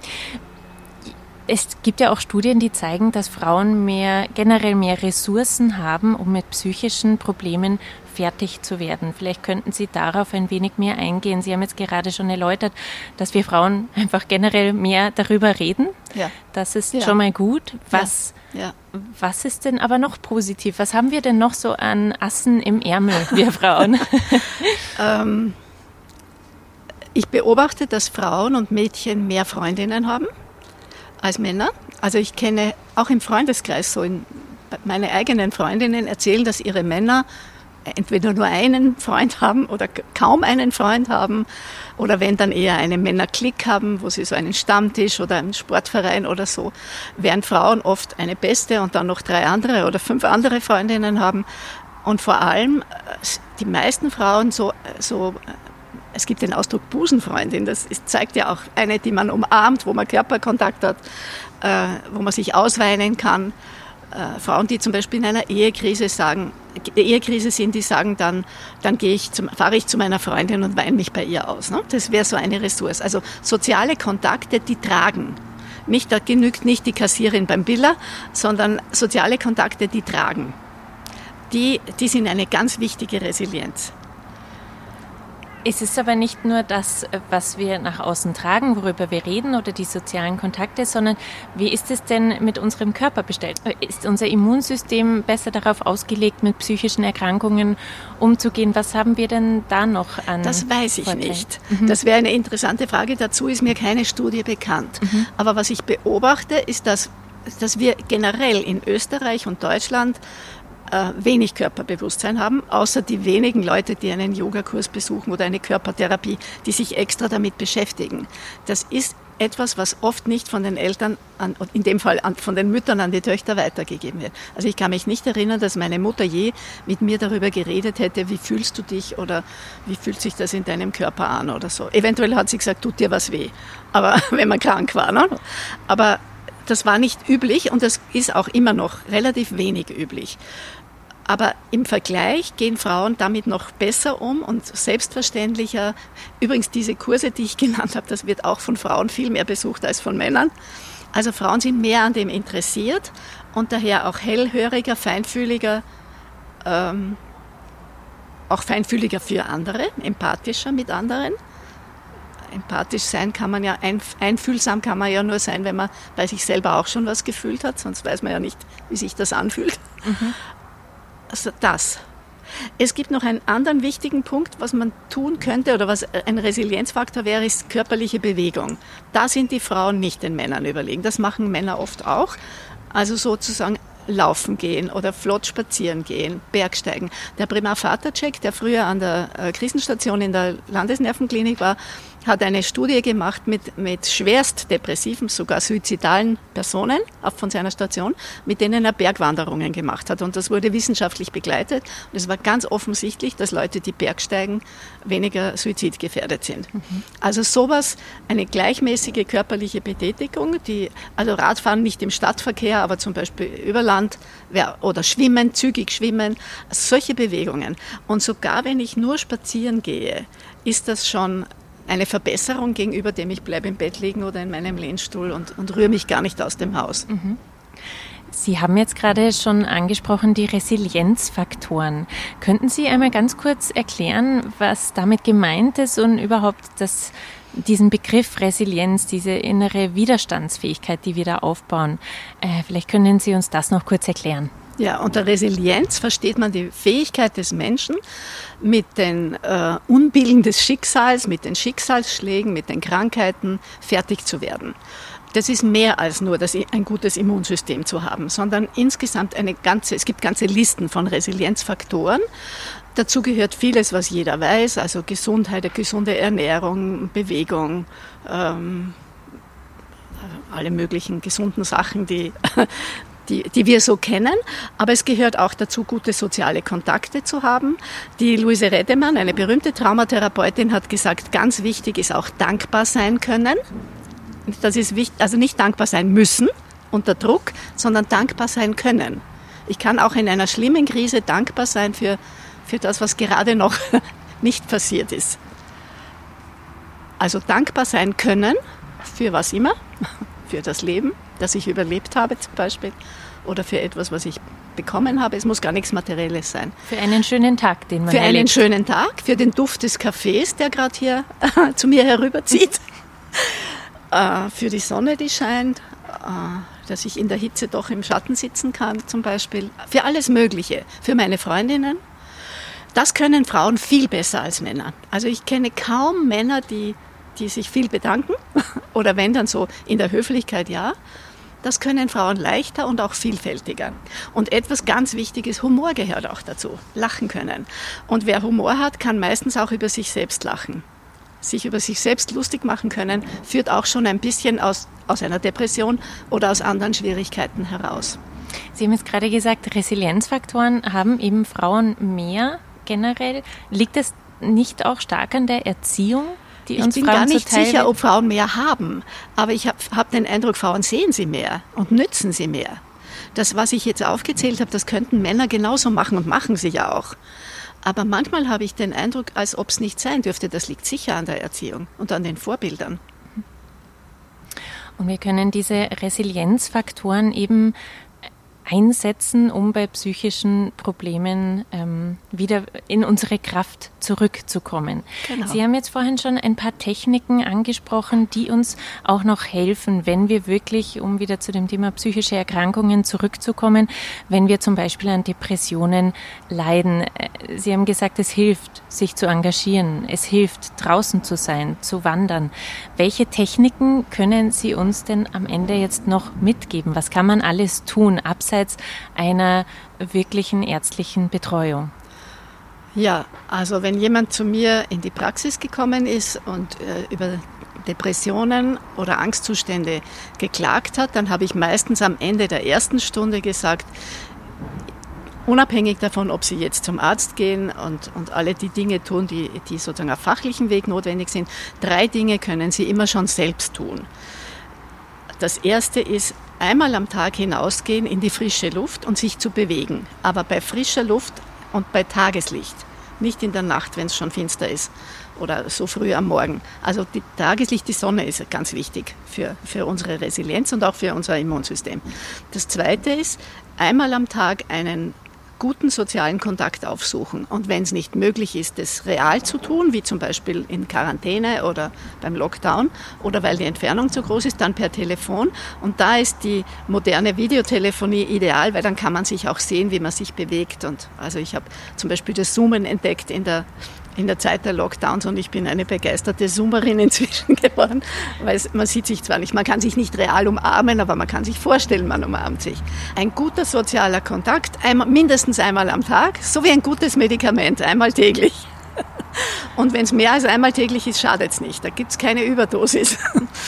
Es gibt ja auch Studien, die zeigen, dass Frauen mehr, generell mehr Ressourcen haben, um mit psychischen Problemen fertig zu werden. Vielleicht könnten Sie darauf ein wenig mehr eingehen. Sie haben jetzt gerade schon erläutert, dass wir Frauen einfach generell mehr darüber reden. Ja. Das ist ja. schon mal gut. Was, ja. Ja. was ist denn aber noch positiv? Was haben wir denn noch so an Assen im Ärmel, wir Frauen? ähm, ich beobachte, dass Frauen und Mädchen mehr Freundinnen haben als Männer. Also ich kenne auch im Freundeskreis so, in, meine eigenen Freundinnen erzählen, dass ihre Männer entweder nur einen Freund haben oder kaum einen Freund haben oder wenn dann eher einen Männerklick haben, wo sie so einen Stammtisch oder einen Sportverein oder so, während Frauen oft eine beste und dann noch drei andere oder fünf andere Freundinnen haben. Und vor allem die meisten Frauen so, so es gibt den Ausdruck Busenfreundin, das ist, zeigt ja auch eine, die man umarmt, wo man Körperkontakt hat, äh, wo man sich ausweinen kann. Äh, Frauen, die zum Beispiel in einer Ehekrise sagen, Ehekrise sind, die sagen dann, dann gehe ich zum, fahre ich zu meiner Freundin und weine mich bei ihr aus. Ne? Das wäre so eine Ressource. Also soziale Kontakte, die tragen. Nicht, da genügt nicht die Kassierin beim Biller, sondern soziale Kontakte, die tragen. Die, die sind eine ganz wichtige Resilienz. Es ist aber nicht nur das, was wir nach außen tragen, worüber wir reden oder die sozialen Kontakte, sondern wie ist es denn mit unserem Körper bestellt? Ist unser Immunsystem besser darauf ausgelegt, mit psychischen Erkrankungen umzugehen? Was haben wir denn da noch an Das weiß ich Vorteilen? nicht. Mhm. Das wäre eine interessante Frage. Dazu ist mir keine Studie bekannt. Mhm. Aber was ich beobachte, ist, dass, dass wir generell in Österreich und Deutschland wenig Körperbewusstsein haben, außer die wenigen Leute, die einen Yogakurs besuchen oder eine Körpertherapie, die sich extra damit beschäftigen. Das ist etwas, was oft nicht von den Eltern, an, in dem Fall an, von den Müttern an die Töchter weitergegeben wird. Also ich kann mich nicht erinnern, dass meine Mutter je mit mir darüber geredet hätte, wie fühlst du dich oder wie fühlt sich das in deinem Körper an oder so. Eventuell hat sie gesagt, tut dir was weh, aber wenn man krank war. Ne? Aber das war nicht üblich und das ist auch immer noch relativ wenig üblich. Aber im Vergleich gehen Frauen damit noch besser um und selbstverständlicher. Übrigens, diese Kurse, die ich genannt habe, das wird auch von Frauen viel mehr besucht als von Männern. Also Frauen sind mehr an dem interessiert und daher auch hellhöriger, feinfühliger, ähm, auch feinfühliger für andere, empathischer mit anderen. Empathisch sein kann man ja, einfühlsam kann man ja nur sein, wenn man bei sich selber auch schon was gefühlt hat, sonst weiß man ja nicht, wie sich das anfühlt. Mhm. Also das. Es gibt noch einen anderen wichtigen Punkt, was man tun könnte oder was ein Resilienzfaktor wäre, ist körperliche Bewegung. Da sind die Frauen nicht den Männern überlegen. Das machen Männer oft auch. Also sozusagen laufen gehen oder flott spazieren gehen, Bergsteigen. Der Primar Vatacek, der früher an der Krisenstation in der Landesnervenklinik war, hat eine Studie gemacht mit, mit schwerst depressiven, sogar suizidalen Personen von seiner Station, mit denen er Bergwanderungen gemacht hat. Und das wurde wissenschaftlich begleitet. Und es war ganz offensichtlich, dass Leute, die Bergsteigen, weniger suizidgefährdet sind. Mhm. Also sowas, eine gleichmäßige körperliche Betätigung, die, also Radfahren nicht im Stadtverkehr, aber zum Beispiel über Land oder Schwimmen, zügig schwimmen, solche Bewegungen. Und sogar wenn ich nur spazieren gehe, ist das schon eine Verbesserung gegenüber dem, ich bleibe im Bett liegen oder in meinem Lehnstuhl und, und rühre mich gar nicht aus dem Haus. Mhm. Sie haben jetzt gerade schon angesprochen, die Resilienzfaktoren. Könnten Sie einmal ganz kurz erklären, was damit gemeint ist und überhaupt das, diesen Begriff Resilienz, diese innere Widerstandsfähigkeit, die wir da aufbauen? Äh, vielleicht können Sie uns das noch kurz erklären. Ja, unter Resilienz versteht man die Fähigkeit des Menschen, mit den äh, Unbillen des Schicksals, mit den Schicksalsschlägen, mit den Krankheiten fertig zu werden. Das ist mehr als nur das, ein gutes Immunsystem zu haben, sondern insgesamt eine ganze, es gibt ganze Listen von Resilienzfaktoren. Dazu gehört vieles, was jeder weiß, also Gesundheit, gesunde Ernährung, Bewegung, ähm, alle möglichen gesunden Sachen, die, die, die wir so kennen. Aber es gehört auch dazu, gute soziale Kontakte zu haben. Die Luise Redemann, eine berühmte Traumatherapeutin, hat gesagt, ganz wichtig ist auch dankbar sein können. Das ist wichtig, also nicht dankbar sein müssen unter Druck, sondern dankbar sein können. Ich kann auch in einer schlimmen Krise dankbar sein für, für das, was gerade noch nicht passiert ist. Also dankbar sein können, für was immer, für das Leben, das ich überlebt habe zum Beispiel, oder für etwas, was ich bekommen habe. Es muss gar nichts Materielles sein. Für einen schönen Tag, den man Für erlebt. einen schönen Tag, für den Duft des Kaffees, der gerade hier zu mir herüberzieht, äh, für die Sonne, die scheint, äh, dass ich in der Hitze doch im Schatten sitzen kann zum Beispiel, für alles Mögliche, für meine Freundinnen. Das können Frauen viel besser als Männer. Also ich kenne kaum Männer, die die sich viel bedanken oder wenn dann so in der Höflichkeit, ja. Das können Frauen leichter und auch vielfältiger. Und etwas ganz Wichtiges, Humor gehört auch dazu, lachen können. Und wer Humor hat, kann meistens auch über sich selbst lachen. Sich über sich selbst lustig machen können, führt auch schon ein bisschen aus, aus einer Depression oder aus anderen Schwierigkeiten heraus. Sie haben jetzt gerade gesagt, Resilienzfaktoren haben eben Frauen mehr generell. Liegt das nicht auch stark an der Erziehung? Ich bin gar nicht sicher, ob Frauen mehr haben, aber ich habe hab den Eindruck, Frauen sehen sie mehr und nützen sie mehr. Das, was ich jetzt aufgezählt habe, das könnten Männer genauso machen und machen sie ja auch. Aber manchmal habe ich den Eindruck, als ob es nicht sein dürfte. Das liegt sicher an der Erziehung und an den Vorbildern. Und wir können diese Resilienzfaktoren eben einsetzen, um bei psychischen Problemen ähm, wieder in unsere Kraft zurückzukommen. Genau. Sie haben jetzt vorhin schon ein paar Techniken angesprochen, die uns auch noch helfen, wenn wir wirklich, um wieder zu dem Thema psychische Erkrankungen zurückzukommen, wenn wir zum Beispiel an Depressionen leiden. Sie haben gesagt, es hilft, sich zu engagieren. Es hilft, draußen zu sein, zu wandern. Welche Techniken können Sie uns denn am Ende jetzt noch mitgeben? Was kann man alles tun, abseits einer wirklichen ärztlichen Betreuung? Ja, also wenn jemand zu mir in die Praxis gekommen ist und äh, über Depressionen oder Angstzustände geklagt hat, dann habe ich meistens am Ende der ersten Stunde gesagt, unabhängig davon, ob Sie jetzt zum Arzt gehen und, und alle die Dinge tun, die, die sozusagen auf fachlichem Weg notwendig sind, drei Dinge können Sie immer schon selbst tun. Das erste ist, einmal am Tag hinausgehen in die frische Luft und sich zu bewegen. Aber bei frischer Luft und bei Tageslicht. Nicht in der Nacht, wenn es schon finster ist oder so früh am Morgen. Also die Tageslicht, die Sonne ist ganz wichtig für, für unsere Resilienz und auch für unser Immunsystem. Das Zweite ist, einmal am Tag einen guten sozialen Kontakt aufsuchen. Und wenn es nicht möglich ist, das real zu tun, wie zum Beispiel in Quarantäne oder beim Lockdown oder weil die Entfernung zu groß ist, dann per Telefon. Und da ist die moderne Videotelefonie ideal, weil dann kann man sich auch sehen, wie man sich bewegt. Und also ich habe zum Beispiel das Zoomen entdeckt in der in der Zeit der Lockdowns und ich bin eine begeisterte Zoomerin inzwischen geworden, weil es, man sieht sich zwar nicht, man kann sich nicht real umarmen, aber man kann sich vorstellen, man umarmt sich. Ein guter sozialer Kontakt, einmal, mindestens einmal am Tag, so wie ein gutes Medikament, einmal täglich. Und wenn es mehr als einmal täglich ist, schadet es nicht, da gibt es keine Überdosis.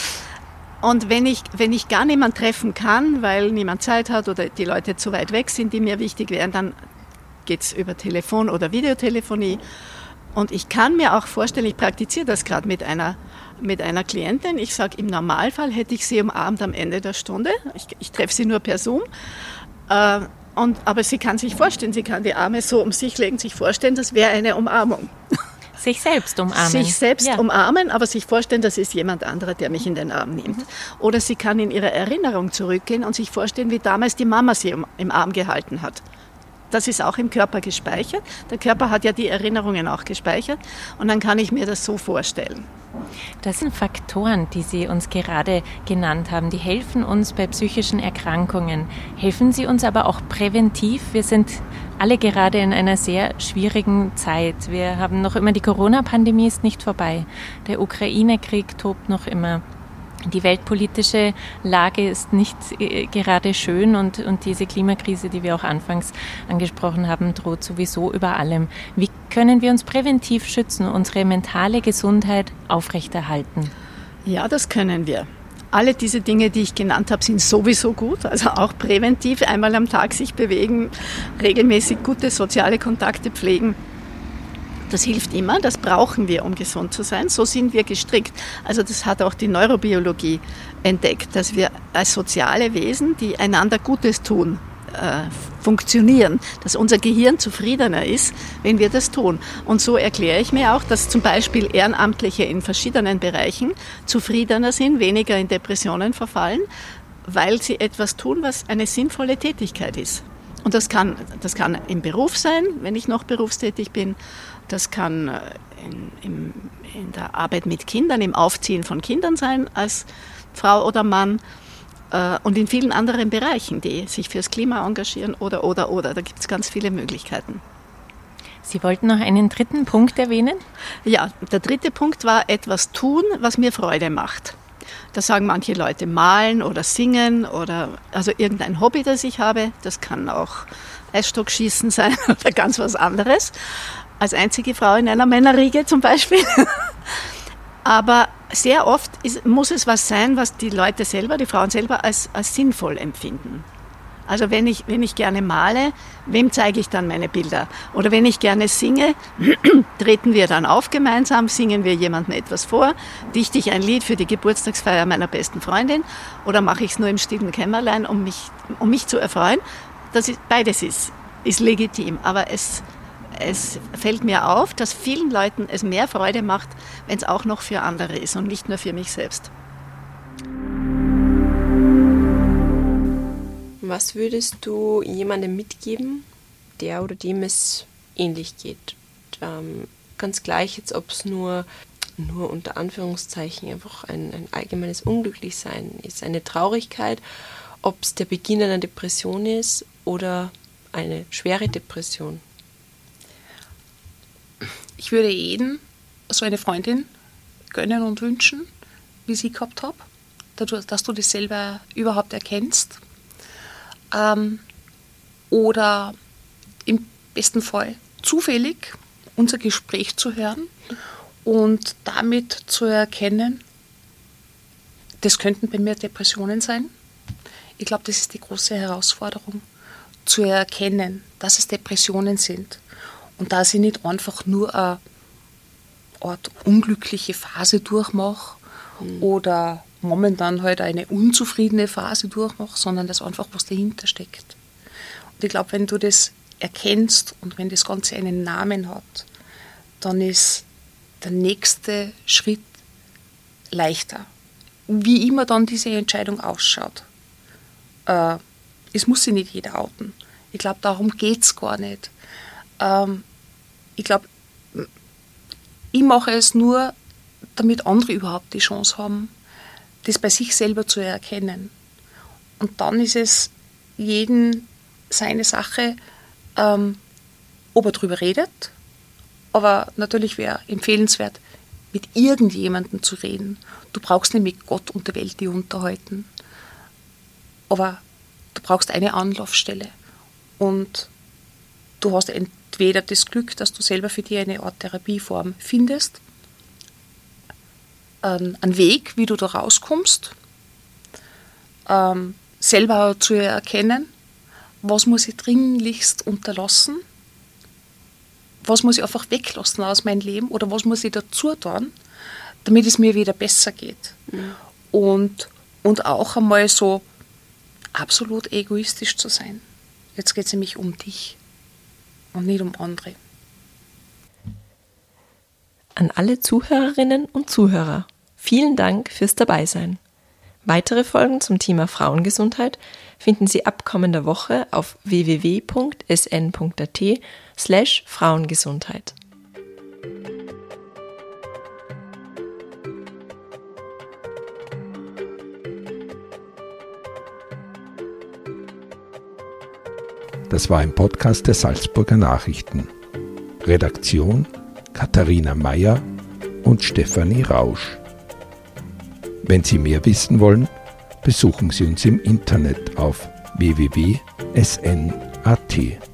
Und wenn ich, wenn ich gar niemanden treffen kann, weil niemand Zeit hat oder die Leute zu weit weg sind, die mir wichtig wären, dann geht es über Telefon oder Videotelefonie. Und ich kann mir auch vorstellen, ich praktiziere das gerade mit einer, mit einer Klientin. Ich sage, im Normalfall hätte ich sie umarmt am Ende der Stunde. Ich, ich treffe sie nur per Zoom. Äh, und, aber sie kann sich vorstellen, sie kann die Arme so um sich legen, sich vorstellen, das wäre eine Umarmung. Sich selbst umarmen. Sich selbst ja. umarmen, aber sich vorstellen, das ist jemand anderer, der mich in den Arm nimmt. Mhm. Oder sie kann in ihre Erinnerung zurückgehen und sich vorstellen, wie damals die Mama sie im Arm gehalten hat. Das ist auch im Körper gespeichert. Der Körper hat ja die Erinnerungen auch gespeichert und dann kann ich mir das so vorstellen. Das sind Faktoren, die Sie uns gerade genannt haben, die helfen uns bei psychischen Erkrankungen. Helfen sie uns aber auch präventiv? Wir sind alle gerade in einer sehr schwierigen Zeit. Wir haben noch immer, die Corona-Pandemie ist nicht vorbei. Der Ukraine-Krieg tobt noch immer. Die weltpolitische Lage ist nicht gerade schön und, und diese Klimakrise, die wir auch anfangs angesprochen haben, droht sowieso über allem. Wie können wir uns präventiv schützen, unsere mentale Gesundheit aufrechterhalten? Ja, das können wir. Alle diese Dinge, die ich genannt habe, sind sowieso gut, also auch präventiv, einmal am Tag sich bewegen, regelmäßig gute soziale Kontakte pflegen. Das hilft immer, das brauchen wir, um gesund zu sein. So sind wir gestrickt. Also das hat auch die Neurobiologie entdeckt, dass wir als soziale Wesen, die einander Gutes tun, äh, funktionieren, dass unser Gehirn zufriedener ist, wenn wir das tun. Und so erkläre ich mir auch, dass zum Beispiel Ehrenamtliche in verschiedenen Bereichen zufriedener sind, weniger in Depressionen verfallen, weil sie etwas tun, was eine sinnvolle Tätigkeit ist. Und das kann, das kann im Beruf sein, wenn ich noch berufstätig bin. Das kann in, in, in der Arbeit mit Kindern, im Aufziehen von Kindern sein als Frau oder Mann äh, und in vielen anderen Bereichen, die sich fürs Klima engagieren oder, oder, oder. Da gibt es ganz viele Möglichkeiten. Sie wollten noch einen dritten Punkt erwähnen? Ja, der dritte Punkt war etwas tun, was mir Freude macht. Da sagen manche Leute malen oder singen oder also irgendein Hobby, das ich habe. Das kann auch Eisstockschießen sein oder ganz was anderes. Als einzige Frau in einer Männerriege zum Beispiel. Aber sehr oft ist, muss es was sein, was die Leute selber, die Frauen selber als, als sinnvoll empfinden. Also wenn ich, wenn ich gerne male, wem zeige ich dann meine Bilder? Oder wenn ich gerne singe, treten wir dann auf gemeinsam, singen wir jemandem etwas vor, dichte ich ein Lied für die Geburtstagsfeier meiner besten Freundin oder mache ich es nur im stillen Kämmerlein, um mich, um mich zu erfreuen? Das ist, beides ist, ist legitim, aber es Es fällt mir auf, dass vielen Leuten es mehr Freude macht, wenn es auch noch für andere ist und nicht nur für mich selbst. Was würdest du jemandem mitgeben, der oder dem es ähnlich geht? Ähm, ganz gleich jetzt, ob es nur, nur unter Anführungszeichen einfach ein, ein allgemeines Unglücklichsein ist, eine Traurigkeit, ob es der Beginn einer Depression ist oder eine schwere Depression. Ich würde jedem so eine Freundin gönnen und wünschen, wie ich sie gehabt habe, dass du das selber überhaupt erkennst. Ähm, oder im besten Fall zufällig unser Gespräch zu hören und damit zu erkennen, das könnten bei mir Depressionen sein. Ich glaube, das ist die große Herausforderung, zu erkennen, dass es Depressionen sind. Und dass ich nicht einfach nur eine Art unglückliche Phase durchmache mhm. oder momentan halt eine unzufriedene Phase durchmache, sondern dass einfach was dahinter steckt. Und ich glaube, wenn du das erkennst und wenn das Ganze einen Namen hat, dann ist der nächste Schritt leichter. Wie immer dann diese Entscheidung ausschaut. Äh, es muss sich nicht jeder outen. Ich glaube, darum geht es gar nicht. Ähm, Ich glaube, ich mache es nur, damit andere überhaupt die Chance haben, das bei sich selber zu erkennen. Und dann ist es jedem seine Sache, ähm, ob er darüber redet. Aber natürlich wäre empfehlenswert, mit irgendjemandem zu reden. Du brauchst nicht mit Gott und der Welt die unterhalten. Aber du brauchst eine Anlaufstelle. Und du hast entweder das Glück, dass du selber für dich eine Art Therapieform findest, ähm, einen Weg, wie du da rauskommst, ähm, selber zu erkennen, was muss ich dringlichst unterlassen, was muss ich einfach weglassen aus meinem Leben oder was muss ich dazu tun, damit es mir wieder besser geht. Mhm. Und, und auch einmal so absolut egoistisch zu sein. Jetzt geht es nämlich um dich und nicht um andere. An alle Zuhörerinnen und Zuhörer, vielen Dank fürs Dabeisein. Weitere Folgen zum Thema Frauengesundheit finden Sie ab kommender Woche auf w w w punkt s n punkt a t slash Frauengesundheit. Das war ein Podcast der Salzburger Nachrichten. Redaktion Katharina Mayer und Stefanie Rausch. Wenn Sie mehr wissen wollen, besuchen Sie uns im Internet auf w w w punkt s n punkt a t.